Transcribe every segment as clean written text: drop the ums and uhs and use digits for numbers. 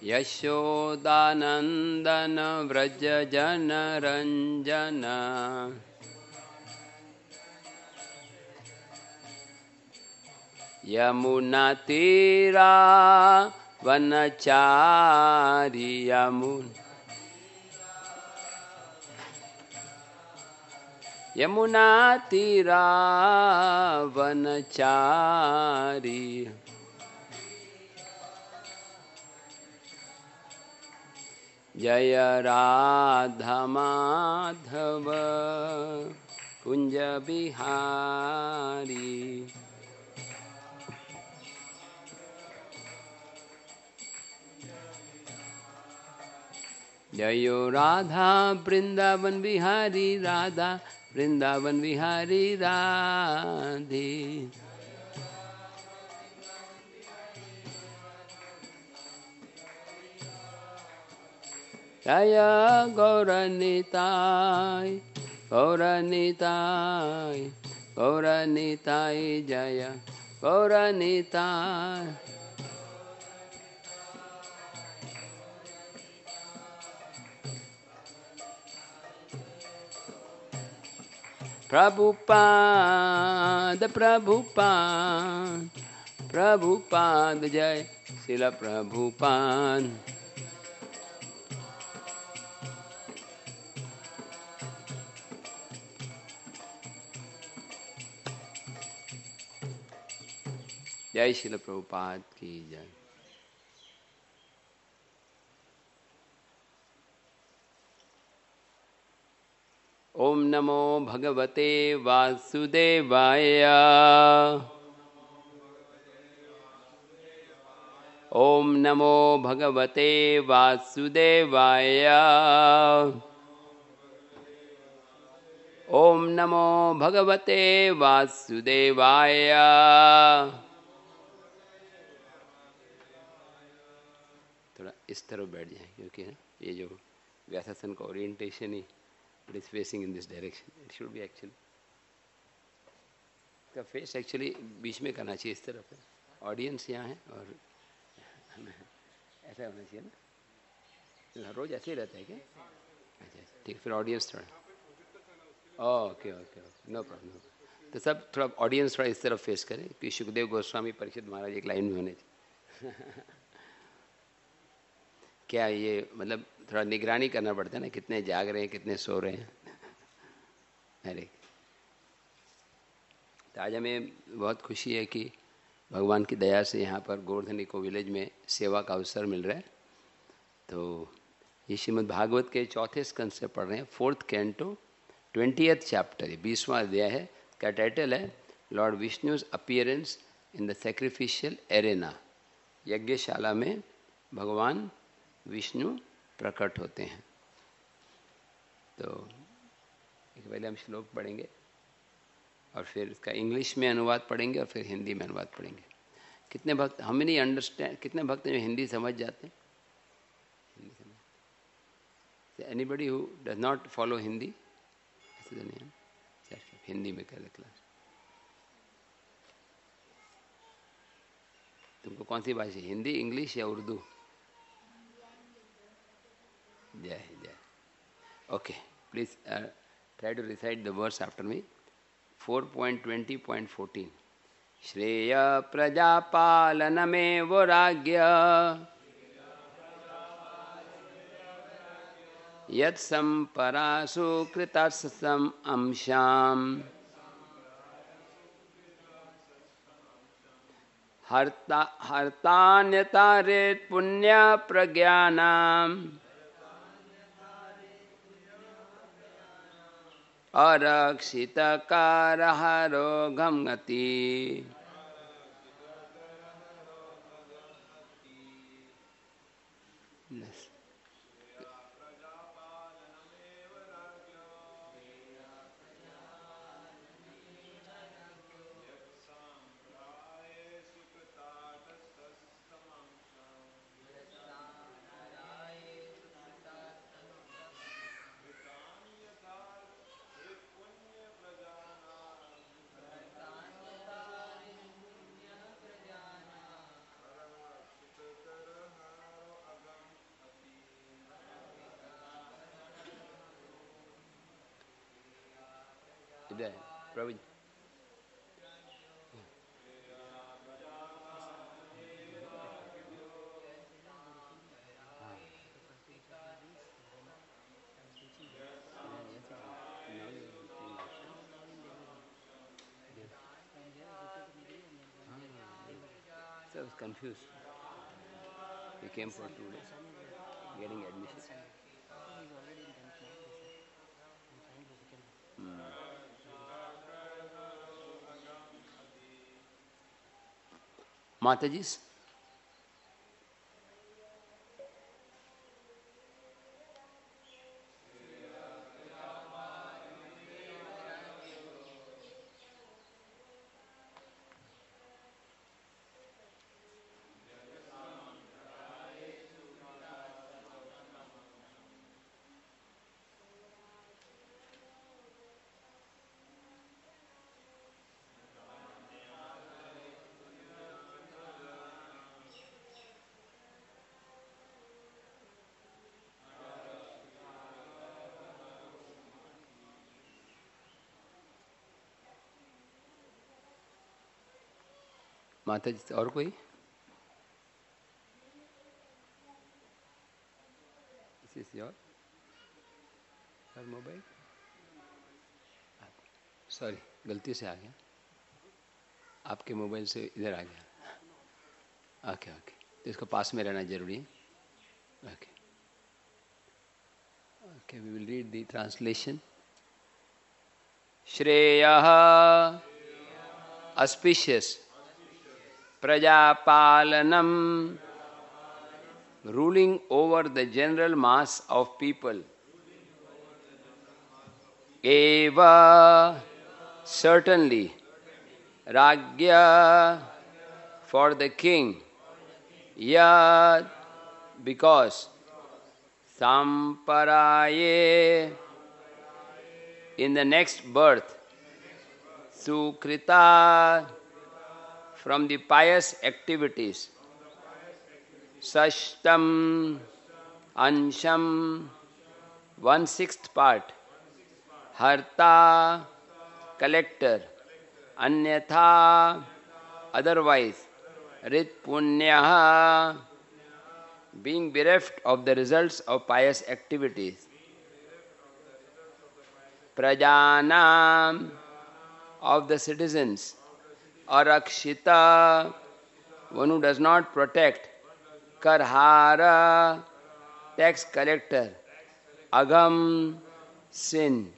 यशोदानंदन व्रज जन रंजन यमुना तीरा वनचारी यमुना तीरा वनचारी जय राधा माधव कुंज बिहारी जयो राधा वृंदावन बिहारी राधा वृंदावन बिहारी राधे जय गौरनिताय गौरनिताय गौरनिताय जय गौरनिताय प्रभुपाद प्रभुपाद प्रभुपाद जय श्रील प्रभुपाद जय श्रील प्रभुपाद की जय। ओम नमो भगवते वासुदेवाय ओम नमो भगवते वासुदेवाय ओम नमो भगवते वासुदेवाय थोड़ा इस तरफ बैठ जाए क्योंकि ये जो व्यासासन का ओरिएंटेशन ही it is facing in this direction. It should be actually का फेस एक्चुअली बीच में करना चाहिए, इस तरफ है, ऑडियंस यहाँ है और ऐसा होना चाहिए ना। रोज ऐसे ही रहता है क्या? अच्छा ठीक, फिर ऑडियंस थोड़ा okay okay okay no problem. तो सब थोड़ा ऑडियंस थोड़ा इस तरफ फेस करें कि सुखदेव गोस्वामी परीक्षित महाराज एक लाइन में होने चाहिए। क्या ये मतलब थोड़ा निगरानी करना पड़ता है ना, कितने जाग रहे हैं कितने सो रहे हैं। अरे तो आज हमें बहुत खुशी है कि भगवान की दया से यहाँ पर गोवर्धन इको विलेज में सेवा का अवसर मिल रहा है। तो ये श्रीमद् भागवत के चौथे स्कंद से पढ़ रहे हैं, 4th कैंटो 20th चैप्टर, 20वां अध्याय है। का टाइटल है lord Vishnu's appearance in the sacrificial arena. यज्ञशाला में भगवान विष्णु प्रकट होते हैं। तो एक पहले हम श्लोक पढ़ेंगे और फिर इसका इंग्लिश में अनुवाद पढ़ेंगे और फिर हिंदी में अनुवाद पढ़ेंगे। कितने भक्त हम नहीं अंडरस्टैंड, कितने भक्त जो हिंदी समझ जाते हैं? Anybody who does not follow Hindi? ऐसे तो नहीं है, हिंदी में कर ले क्लास। तुमको कौन सी भाषा, हिंदी, इंग्लिश या उर्दू? जय जय। Okay, please try to recite the verse after me. 4.20.14 श्रेय प्रजापालनमेव राज्ञ यत्सम्परासु कृतासम् अंशाम् हर्तान्यतारेत् पुण्य प्रज्ञानाम् अरक्षितकारहरोगं गति। there. Prabhu. So I was confused. We came for 2 days, getting admission. Mataji's? माता जी और कोई? This is your mobile? Sorry, गलती से आ गया. आपके मोबाइल से इधर आ गया. ओके ओके, तो इसको पास में रहना जरूरी है. Okay okay, we will read the translation. श्रेयः auspicious prajapalanam, ruling over the general mass of people. Eva, certainly. Ragya, for the king. Yad, because. Samparaye, in the next birth. Sukrita, from the pious activities. Sashtam, Ansham, 1/6 part. Harta, collector. Anyatha, otherwise. Rit punyaha, being bereft of the results of pious activities. Prajanam, of the citizens. Arakshita, one who does not protect. Karhara, tax collector. Agam, sin.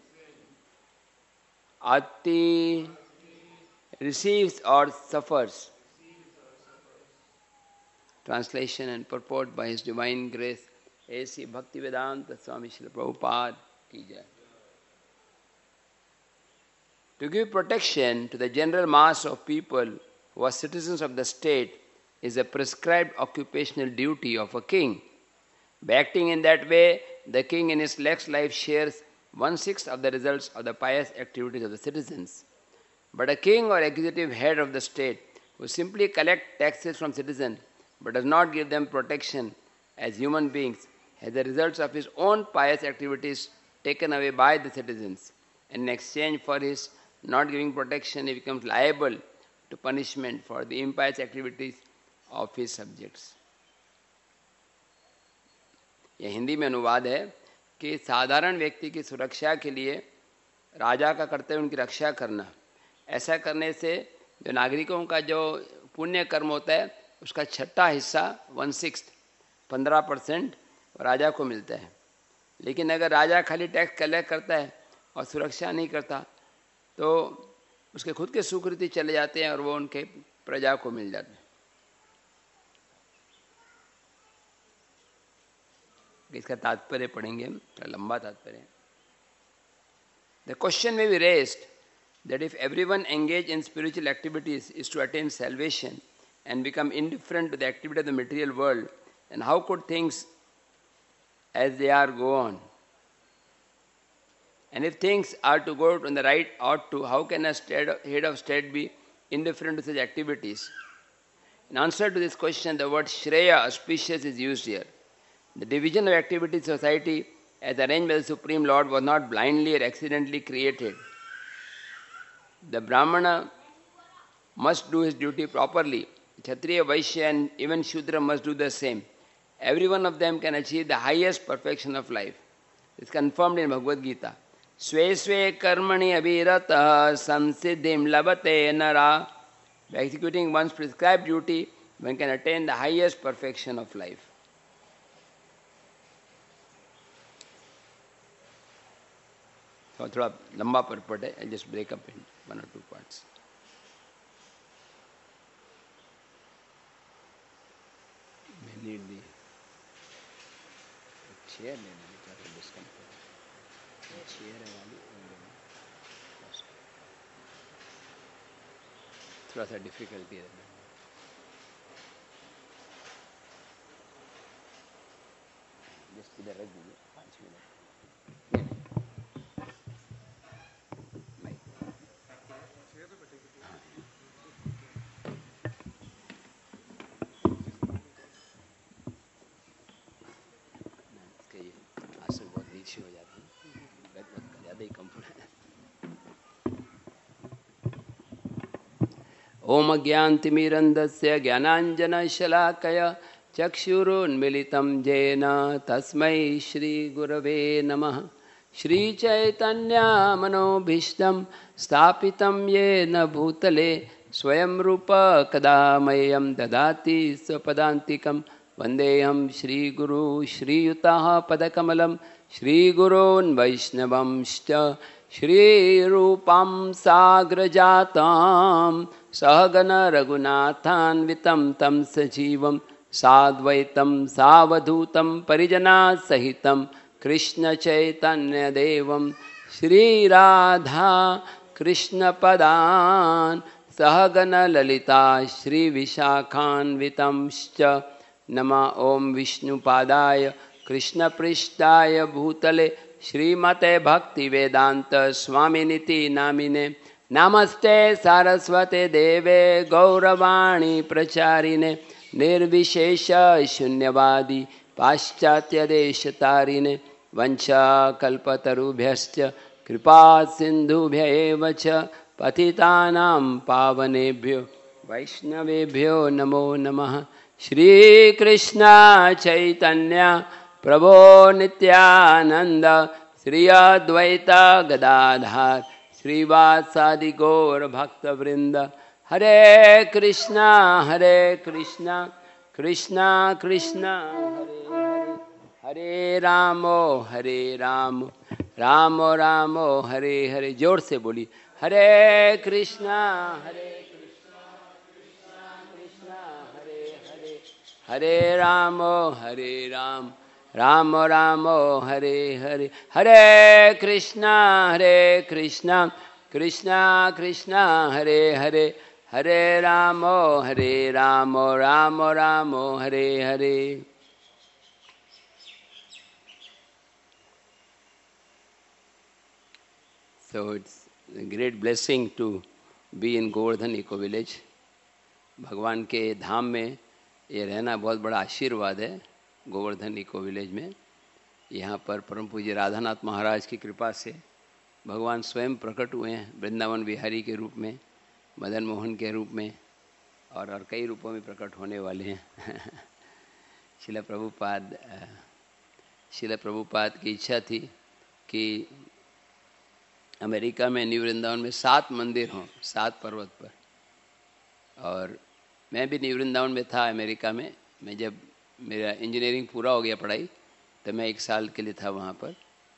Ati, receives or suffers. Translation and purport by His Divine Grace, A.C. Bhaktivedanta Swami Srila Prabhupada ki jai. To give protection to the general mass of people who are citizens of the state is a prescribed occupational duty of a king. By acting in that way, the king in his next life shares 1/6 of the results of the pious activities of the citizens. But a king or executive head of the state who simply collects taxes from citizens but does not give them protection as human beings has the results of his own pious activities taken away by the citizens. And in exchange for his not giving protection, he becomes liable to punishment for the impious activities of his subjects. यह हिंदी में अनुवाद है कि साधारण व्यक्ति की सुरक्षा के लिए राजा का कर्तव्य उनकी रक्षा करना. ऐसा करने से जो नागरिकों का जो पुण्य कर्म होता है उसका 6वां हिस्सा 1/6 15% राजा को मिलता है. लेकिन अगर राजा खाली टैक्स कलेक्ट करता है और सुरक्षा नहीं करता तो उसके खुद के सुकृति चले जाते हैं और वो उनके प्रजा को मिल जाते हैं. इसका तात्पर्य पढ़ेंगे, लंबा तात्पर्य. The question may be raised that if everyone engaged in spiritual activities is to attain salvation and become indifferent to the activity of the material world, then how could things as they are go on? And if things are to go on the right ought to, how can a head of state be indifferent to such activities? In answer to this question, the word Shreya, auspicious, is used here. The division of activity in society as arranged by the Supreme Lord was not blindly or accidentally created. The Brahmana must do his duty properly. Kshatriya, Vaishya and even Shudra must do the same. Every one of them can achieve the highest perfection of life. It's confirmed in Bhagavad Gita. Sve sve karmani abhirata samsiddhim labate nara. By executing one's prescribed duty, one can attain the highest perfection of life. So, थोड़ा लंबा purport है. I'll just break up in 1 or 2 parts. I need the chair. chair है वाली थोड़ा सा difficulty है just इधर रख दीजिए 5 मिनट आसन बहुत नीचे हो जाती है ज़्यादा ही कंफर्ट है ओम अज्ञानतिमिरन्धस्य ज्ञानाञ्जनशलाकय चक्षुरुन्मिलितं येन तस्मै श्रीगुरवे नमः श्रीचैतन्यमनोभीष्टं स्थापितं येन भूतले स्वयं रूप कदा मह्यं ददाति स्वपदान्तिकं वन्देऽहं श्रीगुरु श्रीयुतः पदकमलं श्रीगुरोन् वैष्णवंश्च श्रीरूपां साग्रजातां सहगण रघुनाथान्वितं तं सजीवं साद्वैतं सावधूतं परिजनासहितं कृष्णचैतन्यदेवं श्रीराधा कृष्णपदान् सहगण ललिता श्रीविशाखान्वितंश्च नमः ॐ विष्णुपादाय कृष्णपृष्ठाय भूतले श्रीमते भक्तिवेदांत स्वामिनिति नामिने नमस्ते सारस्वते देवे गौरवाणी प्रचारिणे निर्विशेष शून्यवादी पाश्चात्यदेशतारिणे वंशाकल्पतरुभ्यश्च कृपा सिन्धुभ्य एव च पतितानां पावनेभ्यो वैष्णवेभ्यो नमो नमः श्रीकृष्ण चैतन्य प्रभो नित्यानंद श्री अद्वैत गदाधर श्रीवासादि गौर भक्तवृंद हरे कृष्णा कृष्णा कृष्णा हरे हरे हरे राम राम हरे हरे जोर से बोली हरे कृष्णा कृष्णा हरे हरे हरे राम राम हरे हरे हरे Krishna Krishna Krishna Hare Hare Hare Ram Ram Hare Hare So it's a great blessing to be in Govardhan Eco Village. भगवान के धाम में ये रहना बहुत बड़ा आशीर्वाद है। गोवर्धन इको विलेज में यहाँ पर परम पूज्य राधानाथ महाराज की कृपा से भगवान स्वयं प्रकट हुए हैं वृंदावन विहारी के रूप में, मदन मोहन के रूप में और कई रूपों में प्रकट होने वाले हैं। शिला प्रभुपाद की इच्छा थी कि अमेरिका में न्यू वृंदावन में 7 मंदिर हों 7 पर्वत पर। और मैं भी न्यू वृंदावन में था अमेरिका में। मैं जब मेरा इंजीनियरिंग पूरा हो गया पढ़ाई तो मैं 1 साल के लिए था वहाँ पर।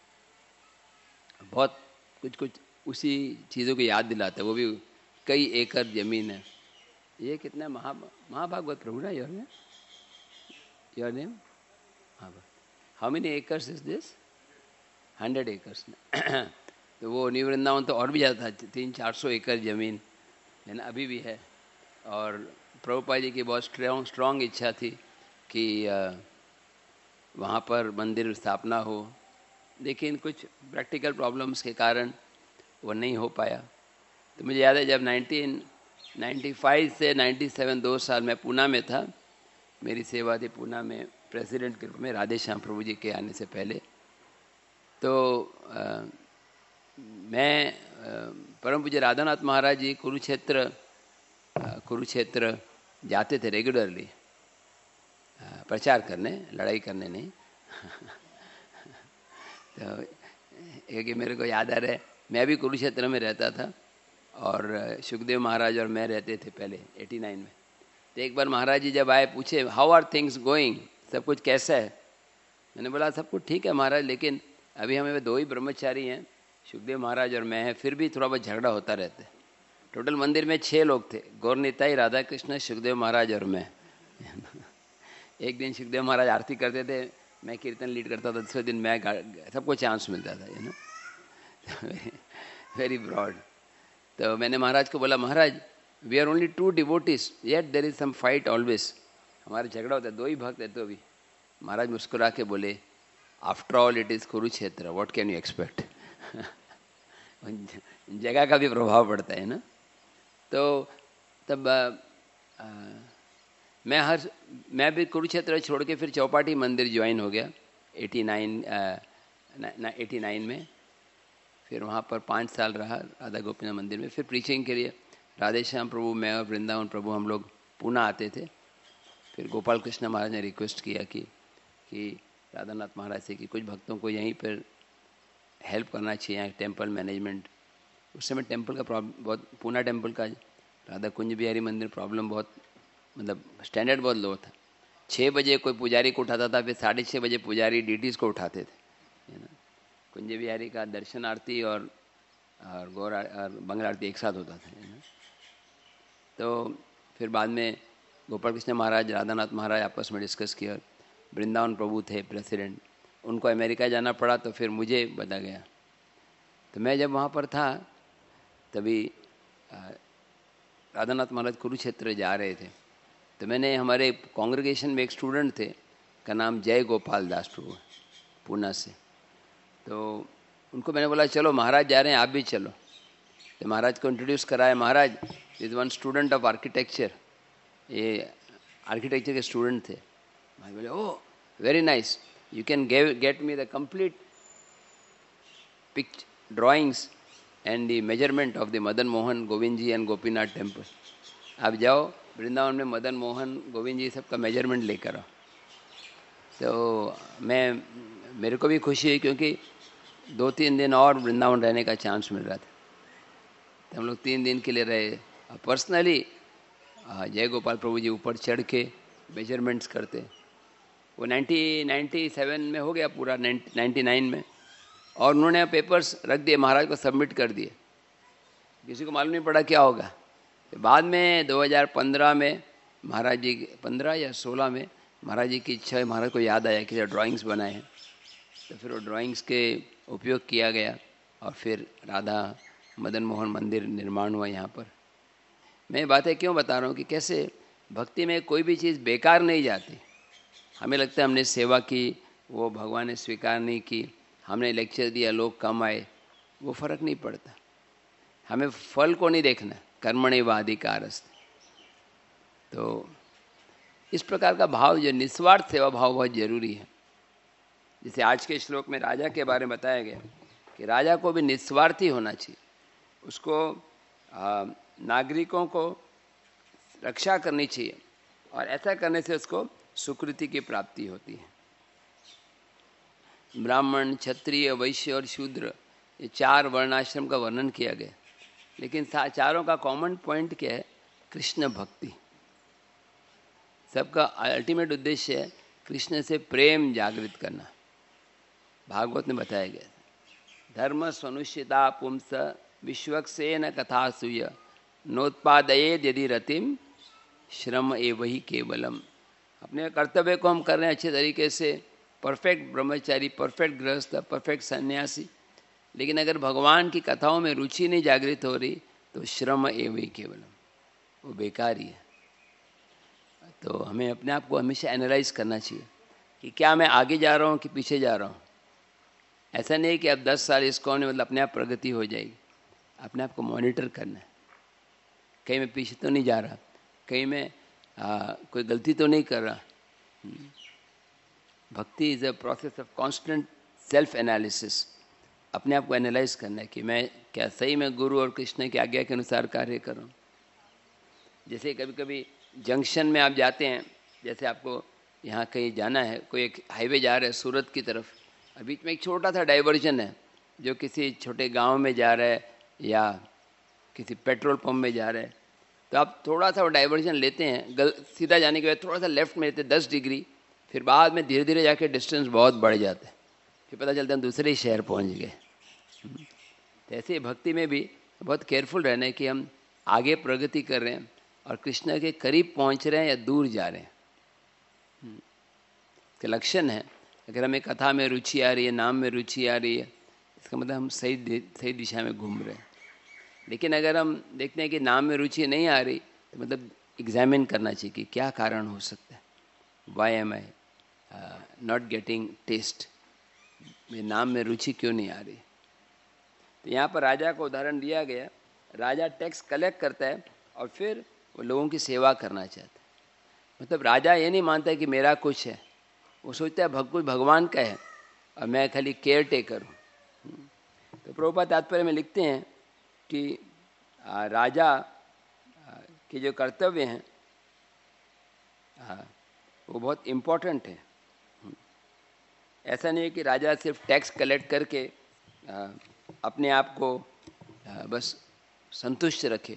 बहुत कुछ उसी चीज़ों को याद दिलाता है। वो भी कई एकड़ ज़मीन है। ये कितना महाभागवत प्रभु ना your name how many acres is this 100 acres तो वो न्यू वृंदावन तो और भी ज़्यादा था 300-400 एकड़ ज़मीन है ना, अभी भी है। और प्रभुपाद जी की बहुत स्ट्रॉन्ग इच्छा थी कि वहाँ पर मंदिर स्थापना हो, लेकिन कुछ प्रैक्टिकल प्रॉब्लम्स के कारण वो नहीं हो पाया। तो मुझे याद है जब 1995 से 97 2 साल मैं पूना में था। मेरी सेवा थी पूना में प्रेसिडेंट के रूप में राधे श्याम प्रभु जी के आने से पहले। तो मैं परम पूज्य राधानाथ महाराज जी कुरुक्षेत्र जाते थे रेगुलरली, प्रचार करने, लड़ाई करने नहीं। तो एक मेरे को याद आ रहा है, मैं भी कुरुक्षेत्र में रहता था और सुखदेव महाराज और मैं रहते थे पहले 89 में। तो एक बार महाराज जी जब आए, पूछे हाउ आर थिंग्स गोइंग, सब कुछ कैसा है। मैंने बोला सब कुछ ठीक है महाराज, लेकिन अभी हमें 2 ही ब्रह्मचारी हैं, सुखदेव महाराज और मैं हैं, फिर भी थोड़ा बहुत झगड़ा होता रहता है। टोटल मंदिर में 6 लोग थे, गौर निताई, राधा कृष्ण, सुखदेव महाराज और मैं। एक दिन सुखदेव महाराज आरती करते थे, मैं कीर्तन लीड करता था, दूसरे दिन मैं, सबको चांस मिलता था, वेरी ब्रॉड। तो मैंने महाराज को बोला, Maharaj we are only 2 devotees yet there is some fight always, हमारा झगड़ा होता है, 2 ही भक्त है तो भी। महाराज मुस्कुरा के बोले, after all it is Kurukshetra, what can you expect. जगह का भी प्रभाव पड़ता है ना। तो तब मैं भी कुरुक्षेत्र छोड़ के फिर चौपाटी मंदिर ज्वाइन हो गया 89 में। फिर वहाँ पर 5 साल रहा राधा गोपीनाथ मंदिर में। फिर प्रीचिंग के लिए राधे श्याम प्रभु, मैं और वृंदावन प्रभु हम लोग पुणे आते थे। फिर गोपाल कृष्ण महाराज ने रिक्वेस्ट किया कि राधानाथ महाराज से कि कुछ भक्तों को यहीं पर हेल्प करना चाहिए, टेम्पल मैनेजमेंट। उस समय टेम्पल का प्रॉब्लम बहुत, पूना टेम्पल का, राधा कुंज बिहारी मंदिर प्रॉब्लम बहुत, मतलब स्टैंडर्ड बहुत लो था। 6 बजे कोई पुजारी को उठाता था, फिर 6:30 बजे पुजारी डीटीज़ को उठाते थे, है ना। कुंज बिहारी का दर्शन आरती और गौर और मंगल आरती एक साथ होता था, है ना। तो फिर बाद में गोपाल कृष्ण महाराज, राधानाथ महाराज आपस में डिस्कस किया। वृंदावन प्रभु थे प्रेसिडेंट, उनको अमेरिका जाना पड़ा, तो फिर मुझे बता गया। तो मैं जब वहाँ पर था तभी राधानाथ महाराज कुरुक्षेत्र जा रहे थे। तो मैंने, हमारे कांग्रेगेशन में एक स्टूडेंट थे का नाम जय गोपाल दास प्रभु, पूना से। तो उनको मैंने बोला चलो महाराज जा रहे हैं, आप भी चलो। तो महाराज को इंट्रोड्यूस कराया। Maharaj is one student of architecture, ये आर्किटेक्चर के स्टूडेंट थे। मैं बोले oh very nice, you can get me the complete picture drawings and the measurement of the Madan Mohan, Govind ji and Gopinath temple. आप जाओ वृंदावन में मदन मोहन, गोविंद जी सबका मेजरमेंट लेकर आओ। तो मेरे को भी खुशी हुई, क्योंकि 2-3 दिन और वृंदावन रहने का चांस मिल रहा था। तो हम लोग 3 दिन के लिए रहे। पर्सनली जय गोपाल प्रभु जी ऊपर चढ़ के मेजरमेंट्स करते। वो 97 में हो गया पूरा, 99 में, और उन्होंने पेपर्स रख दिए, महाराज को सबमिट कर दिए। किसी को मालूम नहीं पड़ा क्या होगा। बाद में 2015 में महाराज जी, 15 या 16 में महाराज जी की इच्छा है, महाराज को याद आया कि ड्राइंग्स बनाए हैं। तो फिर वो ड्राइंग्स के उपयोग किया गया और फिर राधा मदन मोहन मंदिर निर्माण हुआ यहाँ पर। मैं बातें क्यों बता रहा हूँ कि कैसे भक्ति में कोई भी चीज़ बेकार नहीं जाती। हमें लगता है हमने सेवा की, वो भगवान ने स्वीकार नहीं की, हमने लेक्चर दिया, लोग कम आए, वो फर्क नहीं पड़ता। हमें फल को नहीं देखना, कर्मण्येवाधिकारस्ते। तो इस प्रकार का भाव, जो निस्वार्थ सेवा भाव, बहुत जरूरी है। जैसे आज के श्लोक में राजा के बारे में बताया गया कि राजा को भी निस्वार्थी होना चाहिए, उसको नागरिकों को रक्षा करनी चाहिए, और ऐसा करने से उसको सुकृति की प्राप्ति होती है। ब्राह्मण, क्षत्रिय, वैश्य और शूद्र, ये 4 वर्णाश्रम का वर्णन किया गया, लेकिन चारों का कॉमन पॉइंट क्या है? कृष्ण भक्ति। सबका अल्टीमेट उद्देश्य है कृष्ण से प्रेम जागृत करना। भागवत में बताया गया, धर्म स्वनुष्यता पुंस विश्वक्सेन कथासूय नोत्पादयेद यदि रतिम श्रम एवहि केवलम। अपने कर्तव्य को हम कर रहे हैं अच्छे तरीके से, परफेक्ट ब्रह्मचारी, परफेक्ट गृहस्थ, परफेक्ट सन्यासी, लेकिन अगर भगवान की कथाओं में रुचि नहीं जागृत हो रही तो श्रम एवहि केवलम, वो बेकार ही है। तो हमें अपने आप को हमेशा एनालाइज करना चाहिए कि क्या मैं आगे जा रहा हूँ कि पीछे जा रहा हूँ। ऐसा नहीं कि अब 10 साल इसको मतलब अपने आप प्रगति हो जाएगी। अपने आप को मॉनिटर करना है, कहीं मैं पीछे तो नहीं जा रहा, कहीं मैं कोई गलती तो नहीं कर रहा। Bhakti is a process of constant self analysis. अपने आप को एनालाइज करना है कि मैं क्या सही में गुरु और कृष्ण की आज्ञा के अनुसार कार्य करूं? जैसे कभी कभी जंक्शन में आप जाते हैं, जैसे आपको यहाँ कहीं जाना है, कोई एक हाईवे जा रहा है सूरत की तरफ, और बीच में एक छोटा सा डाइवर्जन है जो किसी छोटे गांव में जा रहा है या किसी पेट्रोल पंप में जा रहा है, तो आप थोड़ा सा वो डाइवर्जन लेते हैं, सीधा जाने के बाद थोड़ा सा लेफ्ट में लेते हैं 10 डिग्री, फिर बाद में धीरे धीरे जाके डिस्टेंस बहुत बढ़ जाता है, फिर पता चलता है दूसरे ही शहर पहुँच गए। तो ऐसे भक्ति में भी बहुत केयरफुल रहना है कि हम आगे प्रगति कर रहे हैं और कृष्ण के करीब पहुंच रहे हैं या दूर जा रहे हैं। इसका लक्षण है, अगर हमें कथा में रुचि आ रही है, नाम में रुचि आ रही है, इसका मतलब हम सही दिशा में घूम रहे हैं। लेकिन अगर हम देखते हैं कि नाम में रुचि नहीं आ रही, तो मतलब एग्जामिन करना चाहिए कि क्या कारण हो सकता है, why am I not getting taste, मेरे नाम में रुचि क्यों नहीं आ रही। तो यहाँ पर राजा को उदाहरण दिया गया, राजा टैक्स कलेक्ट करता है और फिर वो लोगों की सेवा करना चाहता है। मतलब राजा ये नहीं मानता है कि मेरा कुछ है, वो सोचता है कुछ भगवान का है और मैं खाली केयर टेकर हूँ। तो प्रभुपाद तात्पर्य में लिखते हैं कि राजा के जो कर्तव्य हैं वो बहुत इम्पोर्टेंट है। ऐसा नहीं है कि राजा सिर्फ टैक्स कलेक्ट करके अपने आप को बस संतुष्ट रखे,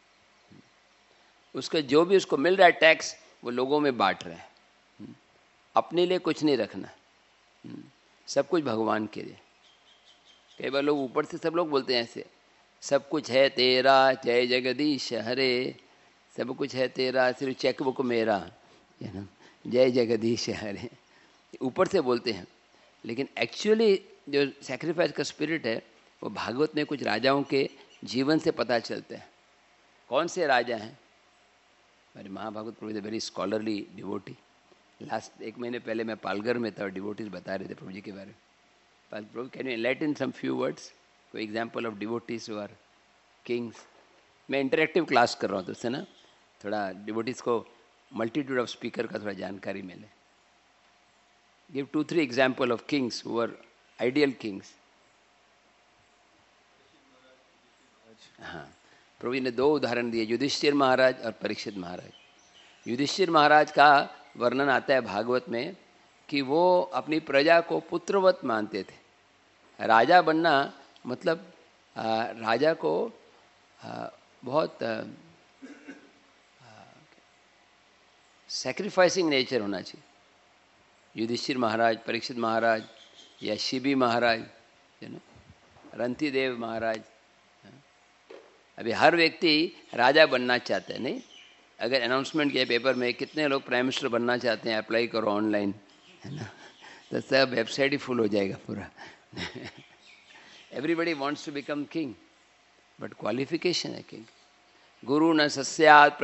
उसका जो भी उसको मिल रहा है टैक्स वो लोगों में बांट रहा है, अपने लिए कुछ नहीं रखना, सब कुछ भगवान के लिए। कई बार लोग ऊपर से सब लोग बोलते हैं ऐसे, सब कुछ है तेरा जय जगदीश हरे, सब कुछ है तेरा सिर्फ चेक बुक मेरा, है ना, जय जगदीश हरे, ऊपर से बोलते हैं। लेकिन एक्चुअली जो सैक्रिफाइस का स्पिरिट है वो भागवत में कुछ राजाओं के जीवन से पता चलता है। कौन से राजा हैं? हमारे Mahabhagavat Prabhu very scholarly devotee. Last 1 महीने पहले मैं पालघर में था और डिवोटीज बता रहे थे प्रभु जी के बारे में। Prabhu can you enlighten some few words, कोई example of devotees who are kings? मैं इंटरेक्टिव क्लास कर रहा हूँ तो उससे ना थोड़ा डिवोटीज को मल्टीट्यूड ऑफ स्पीकर का थोड़ा जानकारी मिले। Give 2-3 example of kings who are ideal kings. हाँ, प्रभु जी ने 2 उदाहरण दिए, युधिष्ठिर महाराज और परीक्षित महाराज। युधिष्ठिर महाराज का वर्णन आता है भागवत में कि वो अपनी प्रजा को पुत्रवत मानते थे। राजा बनना मतलब राजा को बहुत सैक्रिफाइसिंग नेचर होना चाहिए। युधिष्ठिर महाराज, परीक्षित महाराज या शिबी महाराज, रंतिदेव महाराज, अभी हर व्यक्ति राजा बनना चाहता है। नहीं, अगर अनाउंसमेंट किया पेपर में कितने लोग प्राइम मिनिस्टर बनना चाहते हैं, अप्लाई करो ऑनलाइन, है ना, तो सब वेबसाइट ही फुल हो जाएगा पूरा। Everybody wants to become king, but qualification है किंग। गुरु न सस्यात,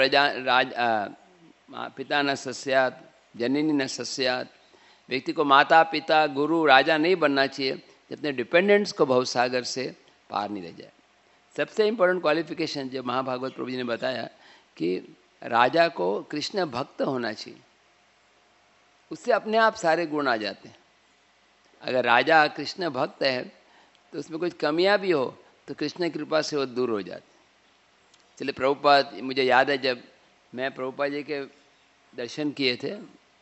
पिता न सस्यात, जननी न सस्यात। व्यक्ति को माता पिता गुरु राजा नहीं बनना चाहिए जितने डिपेंडेंट्स को भवसागर से पार नहीं ले जाए। सबसे इम्पोर्टेंट क्वालिफिकेशन जो महाभागवत प्रभु जी ने बताया कि राजा को कृष्ण भक्त होना चाहिए, उससे अपने आप सारे गुण आ जाते हैं। अगर राजा कृष्ण भक्त है तो उसमें कुछ कमियां भी हो तो कृष्ण की कृपा से वो दूर हो जाते। चलिए प्रभुपाद, मुझे याद है जब मैं प्रभुपाद जी के दर्शन किए थे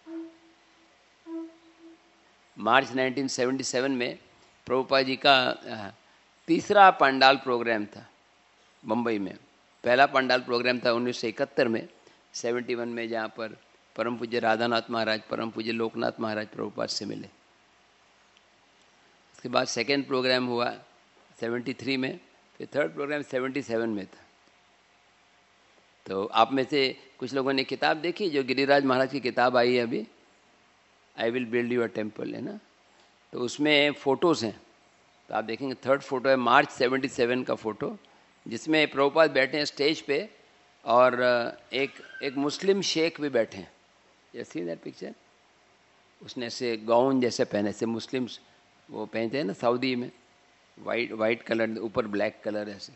मार्च 1977 में, प्रभुपाद जी का 3रा पंडाल प्रोग्राम था मुंबई में। पहला पंडाल प्रोग्राम था 1971 में, 71 में, जहाँ पर परम पूज्य राधानाथ महाराज, परम पूज्य लोकनाथ महाराज प्रभुपाद से मिले। उसके बाद सेकेंड प्रोग्राम हुआ 73 में, फिर थर्ड प्रोग्राम 77 में था। तो आप में से कुछ लोगों ने किताब देखी जो गिरिराज महाराज की किताब आई है अभी, I will build you a temple, है ना, तो उसमें फ़ोटोज़ हैं। तो आप देखेंगे थर्ड फोटो है मार्च 77 का फ़ोटो, जिसमें प्रभुपाद बैठे हैं स्टेज पे और एक मुस्लिम शेख भी बैठे हैं। You see that picture? उसने ऐसे गाउन जैसे पहने, ऐसे मुस्लिम्स वो पहनते हैं ना सऊदी में, वाइट कलर ऊपर ब्लैक कलर ऐसे।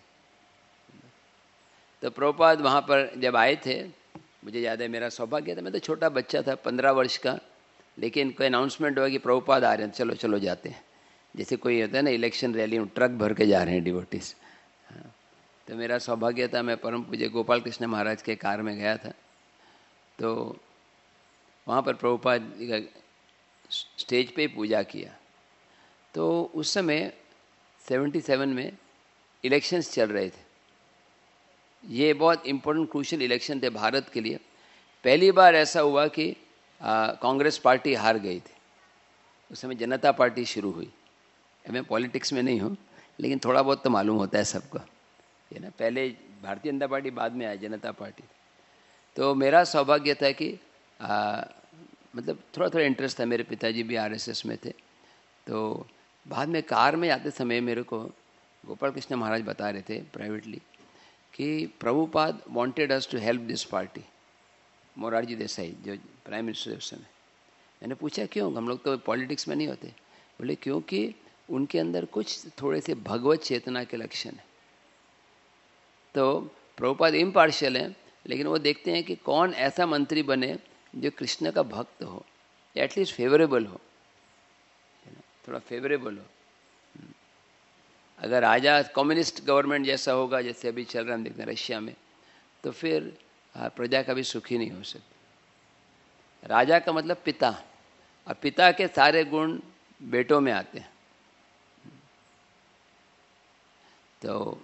तो प्रभुपाद वहाँ पर जब आए थे, मुझे याद है मेरा सौभाग्य था, मैं तो छोटा बच्चा था 15 वर्ष का, लेकिन कोई अनाउंसमेंट हुआ कि प्रभुपाद आ रहे हैं, चलो चलो जाते हैं। जैसे कोई होता है ना इलेक्शन रैली में ट्रक भर के जा रहे हैं डिवोटीज, तो मेरा सौभाग्य था, मैं परम पूज्य गोपाल कृष्ण महाराज के कार में गया था। तो वहाँ पर प्रभुपाद जी का स्टेज पे पूजा किया। तो उस समय 77 में इलेक्शंस चल रहे थे। ये बहुत इम्पोर्टेंट क्रूशियल इलेक्शन थे भारत के लिए। पहली बार ऐसा हुआ कि कांग्रेस पार्टी हार गई थी। उस समय जनता पार्टी शुरू हुई। मैं पॉलिटिक्स में नहीं हूँ, लेकिन थोड़ा बहुत तो मालूम होता है सबको, है ना। पहले भारतीय जनता पार्टी, बाद में आई जनता पार्टी। तो मेरा सौभाग्य था कि मतलब थोड़ा थोड़ा इंटरेस्ट था, मेरे पिताजी भी आरएसएस में थे। तो बाद में कार में आते समय मेरे को गोपाल कृष्ण महाराज बता रहे थे प्राइवेटली कि Prabhupada wanted us to help this party, Morarji Desai जो प्राइम मिनिस्टर उस समय। मैंने पूछा क्यों, हम लोग तो पॉलिटिक्स में नहीं होते। बोले क्योंकि उनके अंदर कुछ थोड़े से भगवत चेतना के लक्षण हैं। तो प्रभुपाद इम्पार्शियल हैं, लेकिन वो देखते हैं कि कौन ऐसा मंत्री बने जो कृष्ण का भक्त हो, एटलीस्ट फेवरेबल हो, थोड़ा फेवरेबल हो। अगर आजाद कम्युनिस्ट गवर्नमेंट जैसा होगा जैसे अभी चल रहा है, हम देखते हैं रशिया में, तो फिर प्रजा कभी सुखी नहीं हो सकती। राजा का मतलब पिता, और पिता के सारे गुण बेटों में आते हैं। तो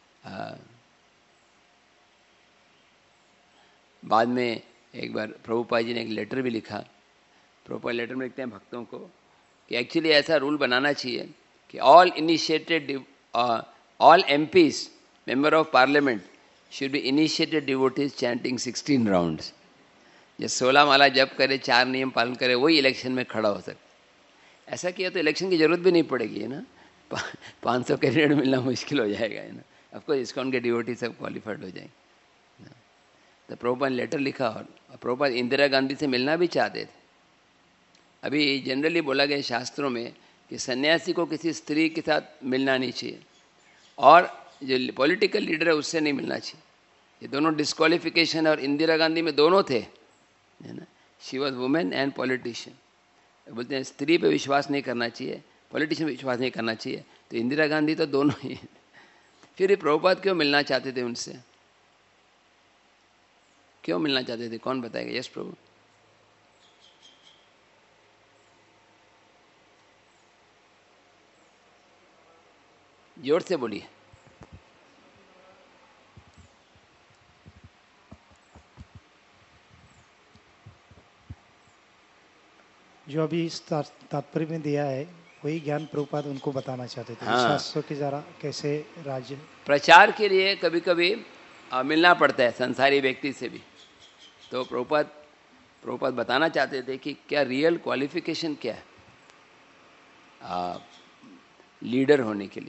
बाद में एक बार प्रभुपाद जी ने एक लेटर भी लिखा। प्रभुपाद लेटर में लिखते हैं भक्तों को कि एक्चुअली ऐसा रूल बनाना चाहिए कि all initiated, all MPs, member of parliament, should be initiated devotees chanting 16 rounds. जो 16 माला जप करे, 4 नियम पालन करे, वही इलेक्शन में खड़ा हो सकता। ऐसा किया तो इलेक्शन की जरूरत भी नहीं पड़ेगी, है ना। 500 कैंडिडेट मिलना मुश्किल हो जाएगा, है ना। ऑफकोर्स इस्कॉन के डिवोटी सब क्वालिफाइड हो जाएंगे। तो प्रभुपाद ने लेटर लिखा, और प्रभुपाद इंदिरा गांधी से मिलना भी चाहते थे। अभी जनरली बोला गया शास्त्रों में कि सन्यासी को किसी स्त्री के साथ मिलना नहीं चाहिए, और जो पॉलिटिकल लीडर है उससे नहीं मिलना चाहिए। ये दोनों डिस्क्वालिफिकेशन, और इंदिरा गांधी में दोनों थे, है ना। She was women and politician. बोलते हैं स्त्री पे विश्वास नहीं करना चाहिए, पॉलिटिशियन पे विश्वास नहीं करना चाहिए। तो इंदिरा गांधी तो दोनों ही। फिर ये प्रभुपाद क्यों मिलना चाहते थे उनसे, क्यों मिलना चाहते थे, कौन बताएगा? यस प्रभु। जोर से बोलिए। जो अभी इस तात्पर्य में दिया है वही ज्ञान प्रभुपाद उनको बताना चाहते थे। हाँ, शास्त्रों की जरा कैसे राज्य प्रचार के लिए कभी कभी मिलना पड़ता है संसारी व्यक्ति से भी। तो प्रभुपाद बताना चाहते थे कि क्या रियल क्वालिफिकेशन क्या है लीडर होने के लिए।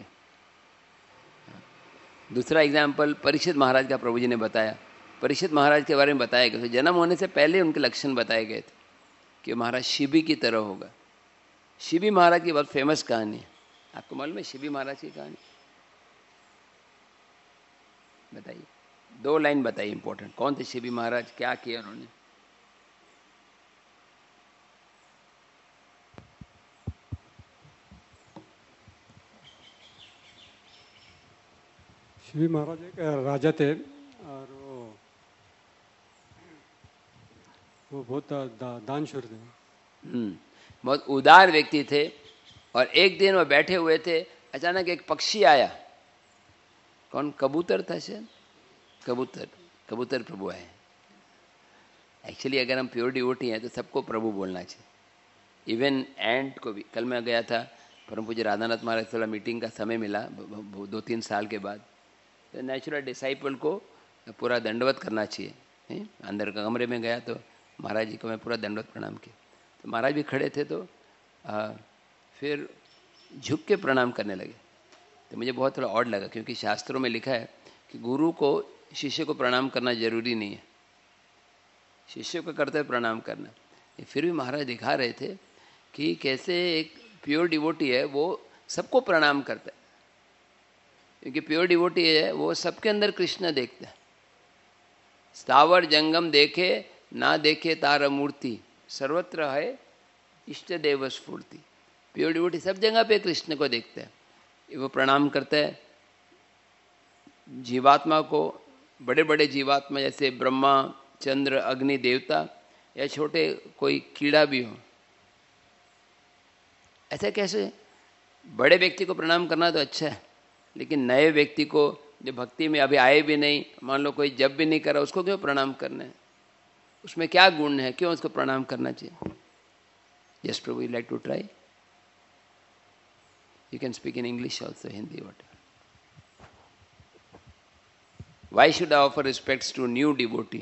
दूसरा एग्जाम्पल परीक्षित महाराज का प्रभु जी ने बताया। परीक्षित महाराज के बारे में बताया गया, तो जन्म होने से पहले उनके लक्षण बताए गए थे कि महाराज शिबी की तरह होगा। शिबी महाराज की बहुत फेमस कहानी है, आपको मालूम है शिबी महाराज की कहानी? बताइए, 2 लाइन बताइए इंपॉर्टेंट। कौन थे शिबी महाराज, क्या किया उन्होंने? शिवी महाराज एक राजा थे, और वो बहुत दानशूर थे। बहुत उदार व्यक्ति थे। और एक दिन वो बैठे हुए थे, अचानक एक पक्षी आया। कौन? कबूतर था शायद। कबूतर प्रभु आए। एक्चुअली अगर हम प्योर डिवोटी हैं तो सबको प्रभु बोलना चाहिए, इवन एंट को भी। कल मैं गया था, परम पूज्य राधानाथ महाराज, थोड़ा मीटिंग का समय मिला 2-3 साल के बाद। तो नेचुरल डिसाइपल को पूरा दंडवत करना चाहिए। अंदर का कमरे में गया तो महाराज जी को मैं पूरा दंडवत प्रणाम किया। तो महाराज भी खड़े थे, तो फिर झुक के प्रणाम करने लगे। तो मुझे बहुत थोड़ा ऑड लगा, क्योंकि शास्त्रों में लिखा है कि गुरु को शिष्य को प्रणाम करना जरूरी नहीं है, शिष्य को करते हुए प्रणाम करना। फिर भी महाराज दिखा रहे थे कि कैसे एक प्योर डिवोटी है वो सबको प्रणाम करता है, क्योंकि प्योर डिवोटी है वो सबके अंदर कृष्ण देखता है। स्थावर जंगम देखे ना देखे तार मूर्ति, सर्वत्र है इष्ट देव स्फूर्ति। प्योर डिवोटी सब जगह पे कृष्ण को देखता है, वो प्रणाम करता है। जीवात्मा को, बड़े बड़े जीवात्मा जैसे ब्रह्मा, चंद्र, अग्नि, देवता या छोटे कोई कीड़ा भी हो, ऐसा कैसे? बड़े व्यक्ति को प्रणाम करना तो अच्छा है, लेकिन नए व्यक्ति को जो भक्ति में अभी आए भी नहीं, मान लो कोई जब भी नहीं करा, उसको क्यों प्रणाम करना है? उसमें क्या गुण है, क्यों उसको प्रणाम करना चाहिए? Yes Prabhu, you like to try? You can speak in English also, Hindi, what. Why should I offer respects to new devotee?